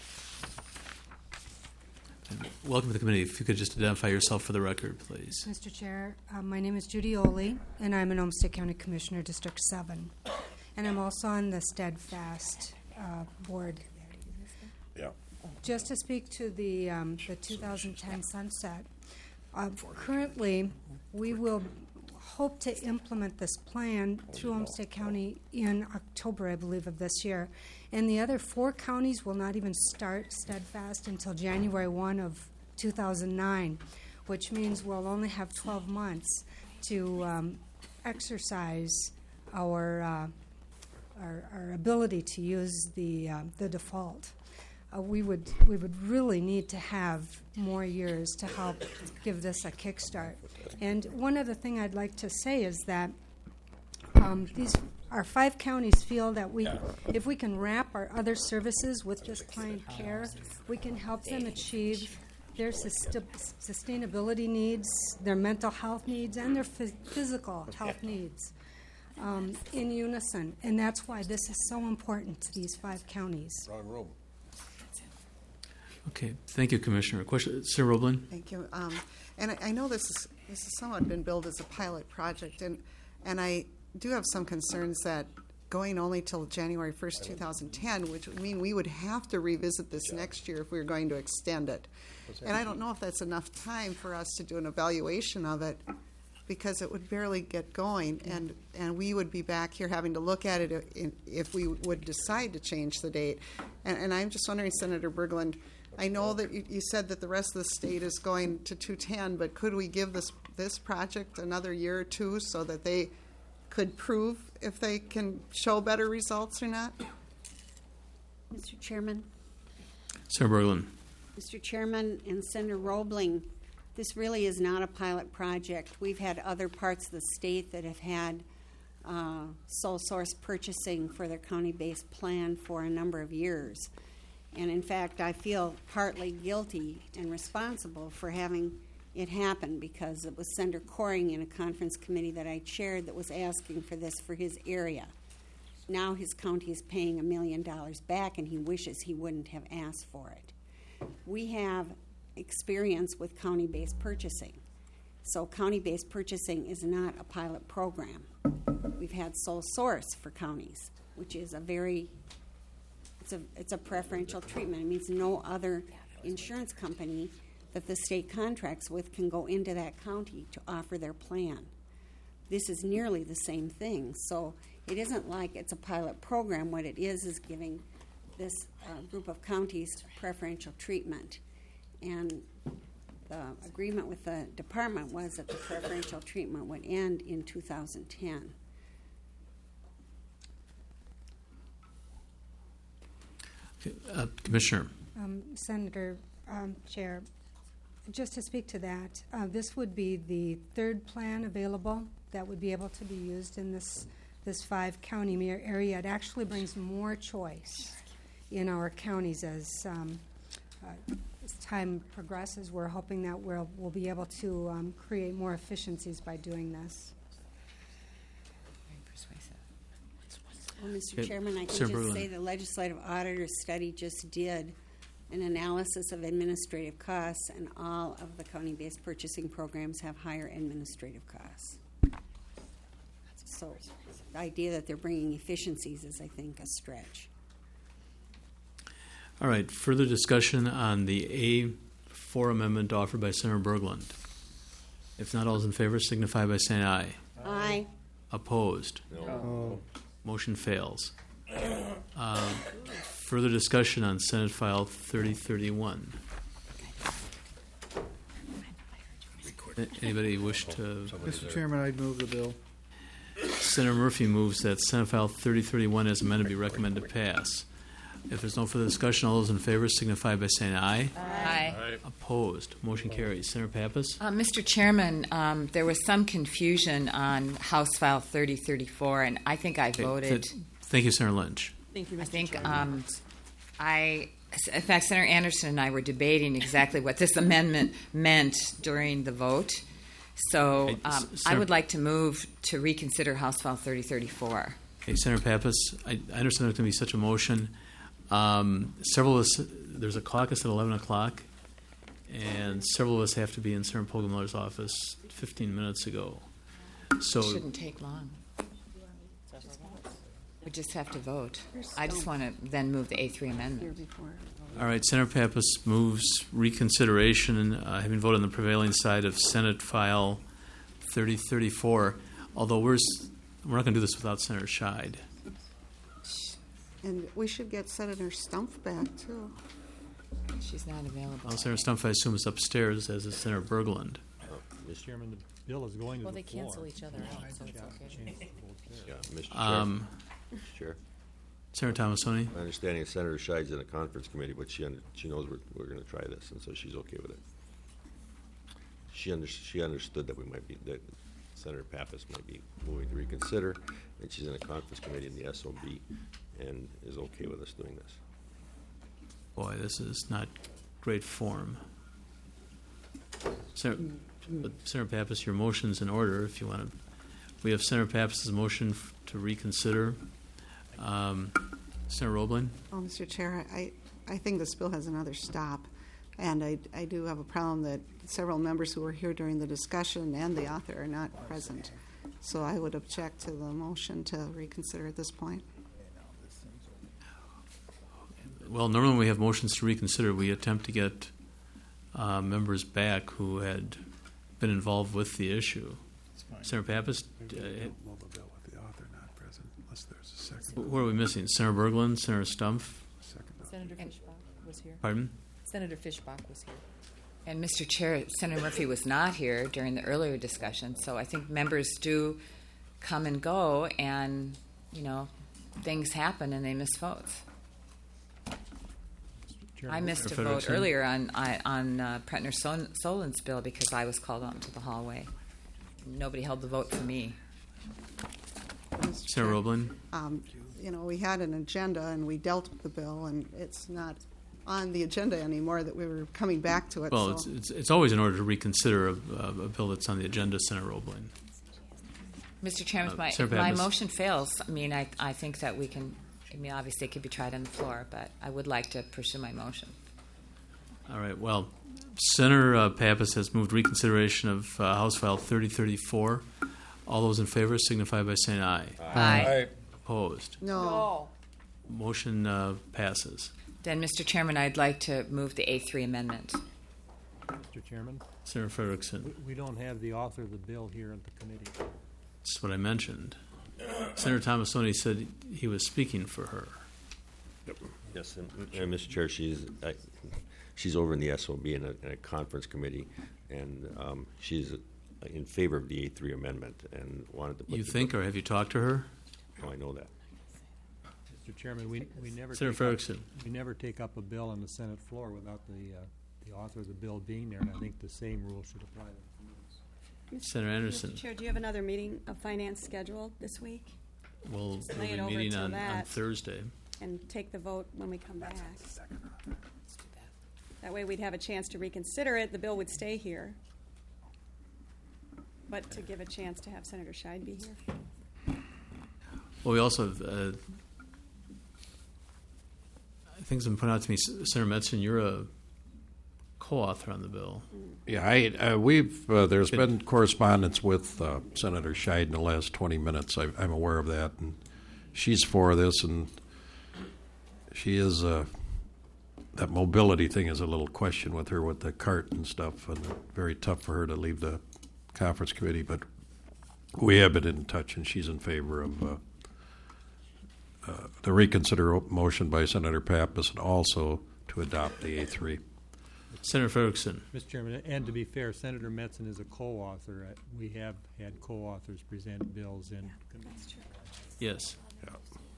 Welcome to the committee. If you could just identify yourself for the record, please. Mr. Chair, my name is Judy Oley, and I'm an Olmsted County Commissioner, District 7. And I'm also on the Steadfast board. Yeah. Just to speak to the 2010 sunset, currently we will hope to implement this plan through Olmsted County in October, I believe, of this year. And the other 4 counties will not even start Steadfast until January 1 of 2009, which means we'll only have 12 months to exercise our ability to use the default. We would really need to have more years to help give this a kickstart. And one other thing I'd like to say is that our 5 counties feel that if we can wrap our other services with this client care, we can help them achieve their sustainability needs, their mental health needs, and their physical health needs in unison. And that's why this is so important to these 5 counties. Wrong room. Okay, thank you, Commissioner. Question, Senator Roblin? Thank you. And I know this has somewhat been billed as a pilot project, and I do have some concerns that going only till January 1st, 2010, which would mean we would have to revisit this next year if we were going to extend it. And I don't know if that's enough time for us to do an evaluation of it, because it would barely get going, and we would be back here having to look at it if we would decide to change the date. And I'm just wondering, Senator Berglund, I know that you said that the rest of the state is going to 210, but could we give this project another year or two so that they could prove if they can show better results or not? Mr. Chairman. Senator Berglund. Mr. Chairman and Senator Roebling, this really is not a pilot project. We've had other parts of the state that have had sole source purchasing for their county-based plan for a number of years. And in fact, I feel partly guilty and responsible for having it happen because it was Senator Coring in a conference committee that I chaired that was asking for this for his area. Now his county is paying $1 million back, and he wishes he wouldn't have asked for it. We have experience with county-based purchasing. So county-based purchasing is not a pilot program. We've had sole source for counties, which is it's a preferential treatment. It means no other insurance company that the state contracts with can go into that county to offer their plan. This is nearly the same thing. So it isn't like it's a pilot program. What it is giving this group of counties preferential treatment. And the agreement with the department was that the preferential treatment would end in 2010. Commissioner. Senator, Chair, just to speak to that, this would be the third plan available that would be able to be used in this 5-county area. It actually brings more choice in our counties as time progresses. We're hoping that we'll be able to create more efficiencies by doing this. Well, Mr. Chairman, I can just say the legislative auditor's study just did an analysis of administrative costs, and all of the county-based purchasing programs have higher administrative costs. So the idea that they're bringing efficiencies is, I think, a stretch. All right, further discussion on the A4 amendment offered by Senator Berglund. If not, all those in favor signify by saying aye. Aye. Opposed? No. Motion fails. Further discussion on Senate File 3031. Anybody wish to? Mr. Chairman, I'd move the bill. Senator Murphy moves that Senate File 3031 as amended be recommended to pass. If there's no further discussion, all those in favor signify by saying aye. Aye. Opposed? Motion carries. Senator Pappas? Mr. Chairman, there was some confusion on House File 3034, and I think I voted. Thank you, Senator Lynch. Thank you, Mr. I think Chairman. in fact, Senator Anderson and I were debating exactly what this amendment meant during the vote. So I would like to move to reconsider House File 3034. Okay, Senator Pappas, I understand there's going to be such a motion. Several of us, there's a caucus at 11 o'clock, and several of us have to be in Senator Poggemiller's office 15 minutes ago. So It shouldn't take long. We just have to vote. I just want to then move the A3 amendment. all right, Senator Pappas moves reconsideration, having voted on the prevailing side of Senate File 3034, although we're not going to do this without Senator Scheid. And we should get Senator Stumpf back, too. She's not available. Well, Senator Stumpf, I assume, is upstairs, as is Senator Berglund. Mr. Chairman, the bill is going to Well, the they floor. cancel each other out, so it's okay. Yeah, Mr. Chair. Senator Tomassoni? My understanding is Senator Scheid's in a conference committee, but she knows we're going to try this, and so she's okay with it. She understood that that Senator Pappas might be moving to reconsider, and she's in a conference committee in the SOB, and is okay with us doing this. Boy, this is not great form. Senator Pappas, your motion's in order if you want to. We have Senator Pappas's motion to reconsider. Senator Roebling? Oh, Mr. Chair, I think this bill has another stop, and I do have a problem that several members who were here during the discussion and the author are not present. So I would object to the motion to reconsider at this point. Well, normally when we have motions to reconsider, we attempt to get members back who had been involved with the issue. Senator Pappas? What are we missing? Senator Berglund, Senator Stumpf? Senator Fischbach was here. Pardon? Senator Fischbach was here. And Mr. Chair, Senator Murphy was not here during the earlier discussion, so I think members do come and go, and, things happen and they miss votes. I missed a vote earlier on Pretner-Solin's bill because I was called out into the hallway. Nobody held the vote for me. Senator Roebling? We had an agenda and we dealt with the bill, and it's not on the agenda anymore, that we were coming back to it. Well, so. it's always in order to reconsider a bill that's on the agenda, Senator Roebling. Mr. Chairman, if Senator my Pappas. motion fails, I mean, I think that we can, I mean, obviously it could be tried on the floor, but I would like to pursue my motion. All right. Well, Senator Pappas has moved reconsideration of House File 3034. All those in favor signify by saying aye. Aye. Opposed? No. Motion passes. Then, Mr. Chairman, I'd like to move the A3 amendment. Mr. Chairman, Senator Frederickson. we don't have the author of the bill here at the committee. That's what I mentioned. Senator Tomassoni said he was speaking for her. Yes, and Mr. Chair, she's over in the SOB in a conference committee, and she's in favor of the A3 amendment and wanted to put You think, or have you talked to her? Oh, I know that. Mr. Chairman, we never Senator Ferguson. We never take up a bill on the Senate floor without the author of the bill being there, and I think the same rule should apply to the committees. Senator Anderson. Mr. Chair, do you have another meeting of finance scheduled this week? We'll Lay it be over meeting till on that. Thursday. And take the vote when we come back. That way we'd have a chance to reconsider it. The bill would stay here. But to give a chance to have Senator Scheid be here. Well, we also have things have been put out to me. Senator Metzen, you're a co-author on the bill. Yeah, we've there's been correspondence with Senator Scheid in the last 20 minutes. I'm aware of that, and she's for this, and she is that mobility thing is a little question with her with the cart and stuff, and very tough for her to leave the conference committee. But we have been in touch, and she's in favor of the reconsider motion by Senator Pappas, and also to adopt the A3. Senator Ferguson. Mr. Chairman, and to be fair, Senator Metzen is a co-author. We have had co-authors present bills in. That's true. Yes. Yeah.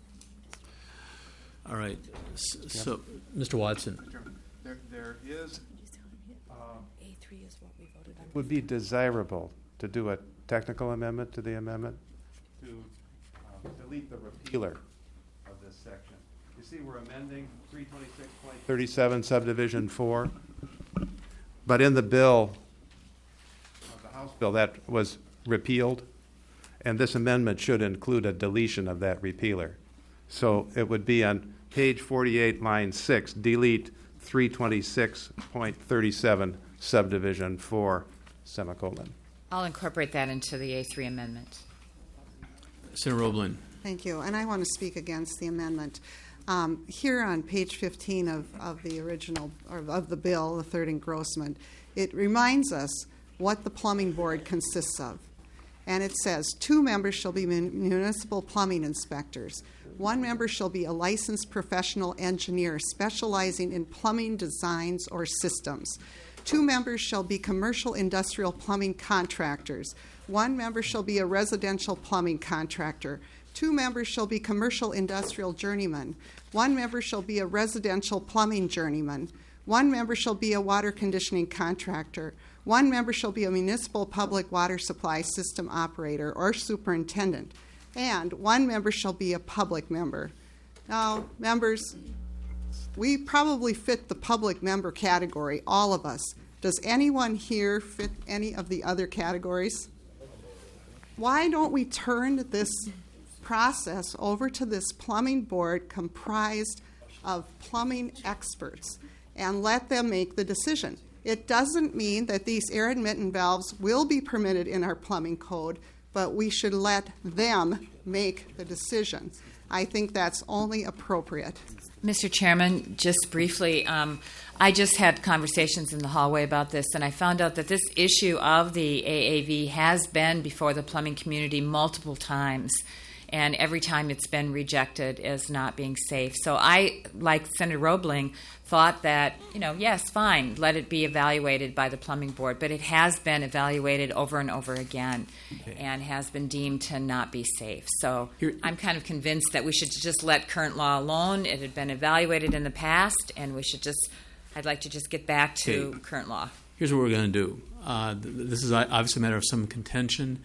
All right. So, Mr. Watson. There is. A3 is what we voted on. It would be desirable to do a technical amendment to the amendment to delete the repealer of this section. You see, we're amending 326.37 subdivision 4, but in the bill, the House bill, that was repealed, and this amendment should include a deletion of that repealer. So it would be on page 48, line 6, delete 326.37 subdivision 4, semicolon. I'll incorporate that into the A3 amendment. Senator Roebling. Thank you. And I want to speak against the amendment. Here on page 15 of the original, or of the bill, the third engrossment, it reminds us what the plumbing board consists of. And it says 2 members shall be municipal plumbing inspectors. 1 member shall be a licensed professional engineer specializing in plumbing designs or systems. 2 members shall be commercial industrial plumbing contractors. 1 member shall be a residential plumbing contractor. 2 members shall be commercial industrial journeymen. 1 member shall be a residential plumbing journeyman. 1 member shall be a water conditioning contractor. 1 member shall be a municipal public water supply system operator or superintendent. And 1 member shall be a public member. Now, members, we probably fit the public member category, all of us. Does anyone here fit any of the other categories? Why don't we turn this process over to this plumbing board comprised of plumbing experts and let them make the decision? It doesn't mean that these air admittant valves will be permitted in our plumbing code, but we should let them make the decision. I think that's only appropriate. Mr. Chairman, just briefly, I just had conversations in the hallway about this, and I found out that this issue of the AAV has been before the plumbing community multiple times, and every time it's been rejected as not being safe. So I, like Senator Roebling, thought that, yes, fine, let it be evaluated by the plumbing board, but it has been evaluated over and over again and has been deemed to not be safe. So I'm kind of convinced that we should just let current law alone. It had been evaluated in the past, and I'd like to just get back to current law. Here's what we're going to do. This is obviously a matter of some contention.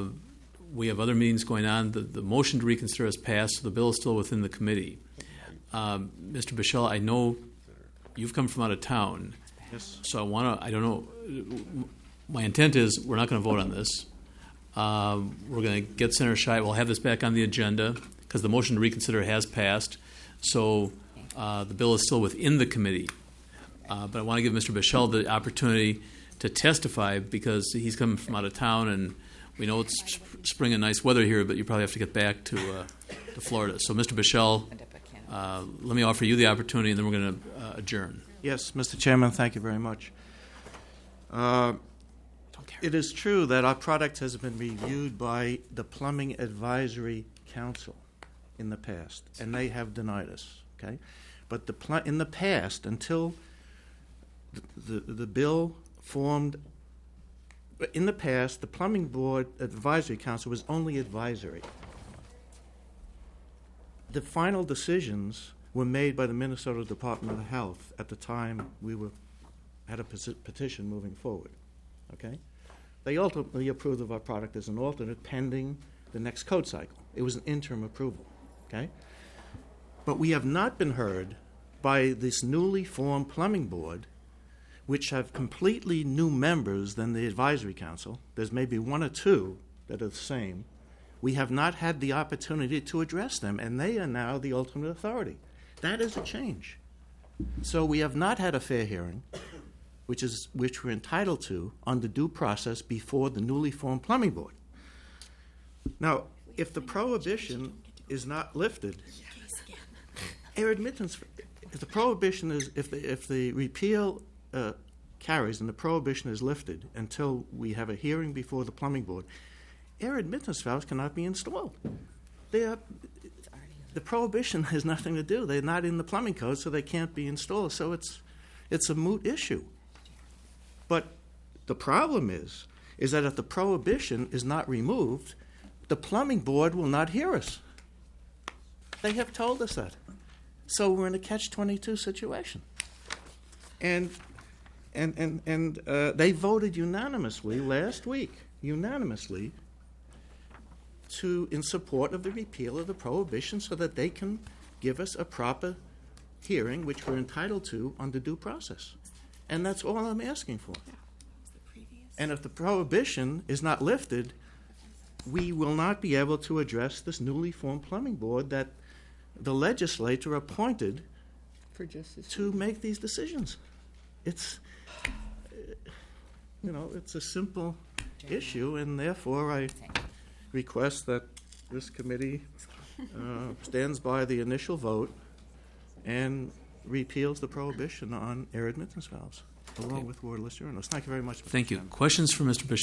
We have other meetings going on. The motion to reconsider has passed, so the bill is still within the committee. Mr. Bichelle, I know you've come from out of town. Yes. So I don't know, my intent is we're not going to vote on this. We're going to get Senator Scheid. We'll have this back on the agenda because the motion to reconsider has passed. So the bill is still within the committee. But I want to give Mr. Bichelle the opportunity to testify because he's coming from out of town, and we know it's spring and nice weather here, but you probably have to get back to Florida. So, Mr. Bichelle, let me offer you the opportunity, and then we're going to adjourn. Yes, Mr. Chairman, thank you very much. It is true that our product has been reviewed by the Plumbing Advisory Council in the past, and they have denied us. Okay, but in the past, until the bill formed, in the past, the Plumbing Board Advisory Council was only advisory. The final decisions were made by the Minnesota Department of Health at the time we had a petition moving forward. Okay, they ultimately approved of our product as an alternate pending the next code cycle. It was an interim approval. Okay, but we have not been heard by this newly formed Plumbing Board, which have completely new members than the Advisory Council. There's maybe one or two that are the same. We have not had the opportunity to address them, and they are now the ultimate authority. That is a change. So we have not had a fair hearing, which we're entitled to under due process before the newly formed Plumbing Board. Now, if the prohibition is not lifted, air admittance, if the prohibition is, if the repeal carries and the prohibition is lifted until we have a hearing before the Plumbing Board, air admittance valves cannot be installed. The prohibition has nothing to do. They're not in the plumbing code, so they can't be installed. So it's a moot issue. But the problem is that if the prohibition is not removed, the Plumbing Board will not hear us. They have told us that. So we're in a catch-22 situation. And they voted unanimously last week, in support of the repeal of the prohibition so that they can give us a proper hearing, which we're entitled to under due process. And that's all I'm asking for. And if the prohibition is not lifted, we will not be able to address this newly formed Plumbing Board that the legislature appointed to make these decisions. It's a simple issue, and therefore I request that this committee stands by the initial vote and repeals the prohibition on air admittance valves, along with waterless urinals. Thank you very much, Mr. Thank you. Chairman. Questions for Mr. Bichelle?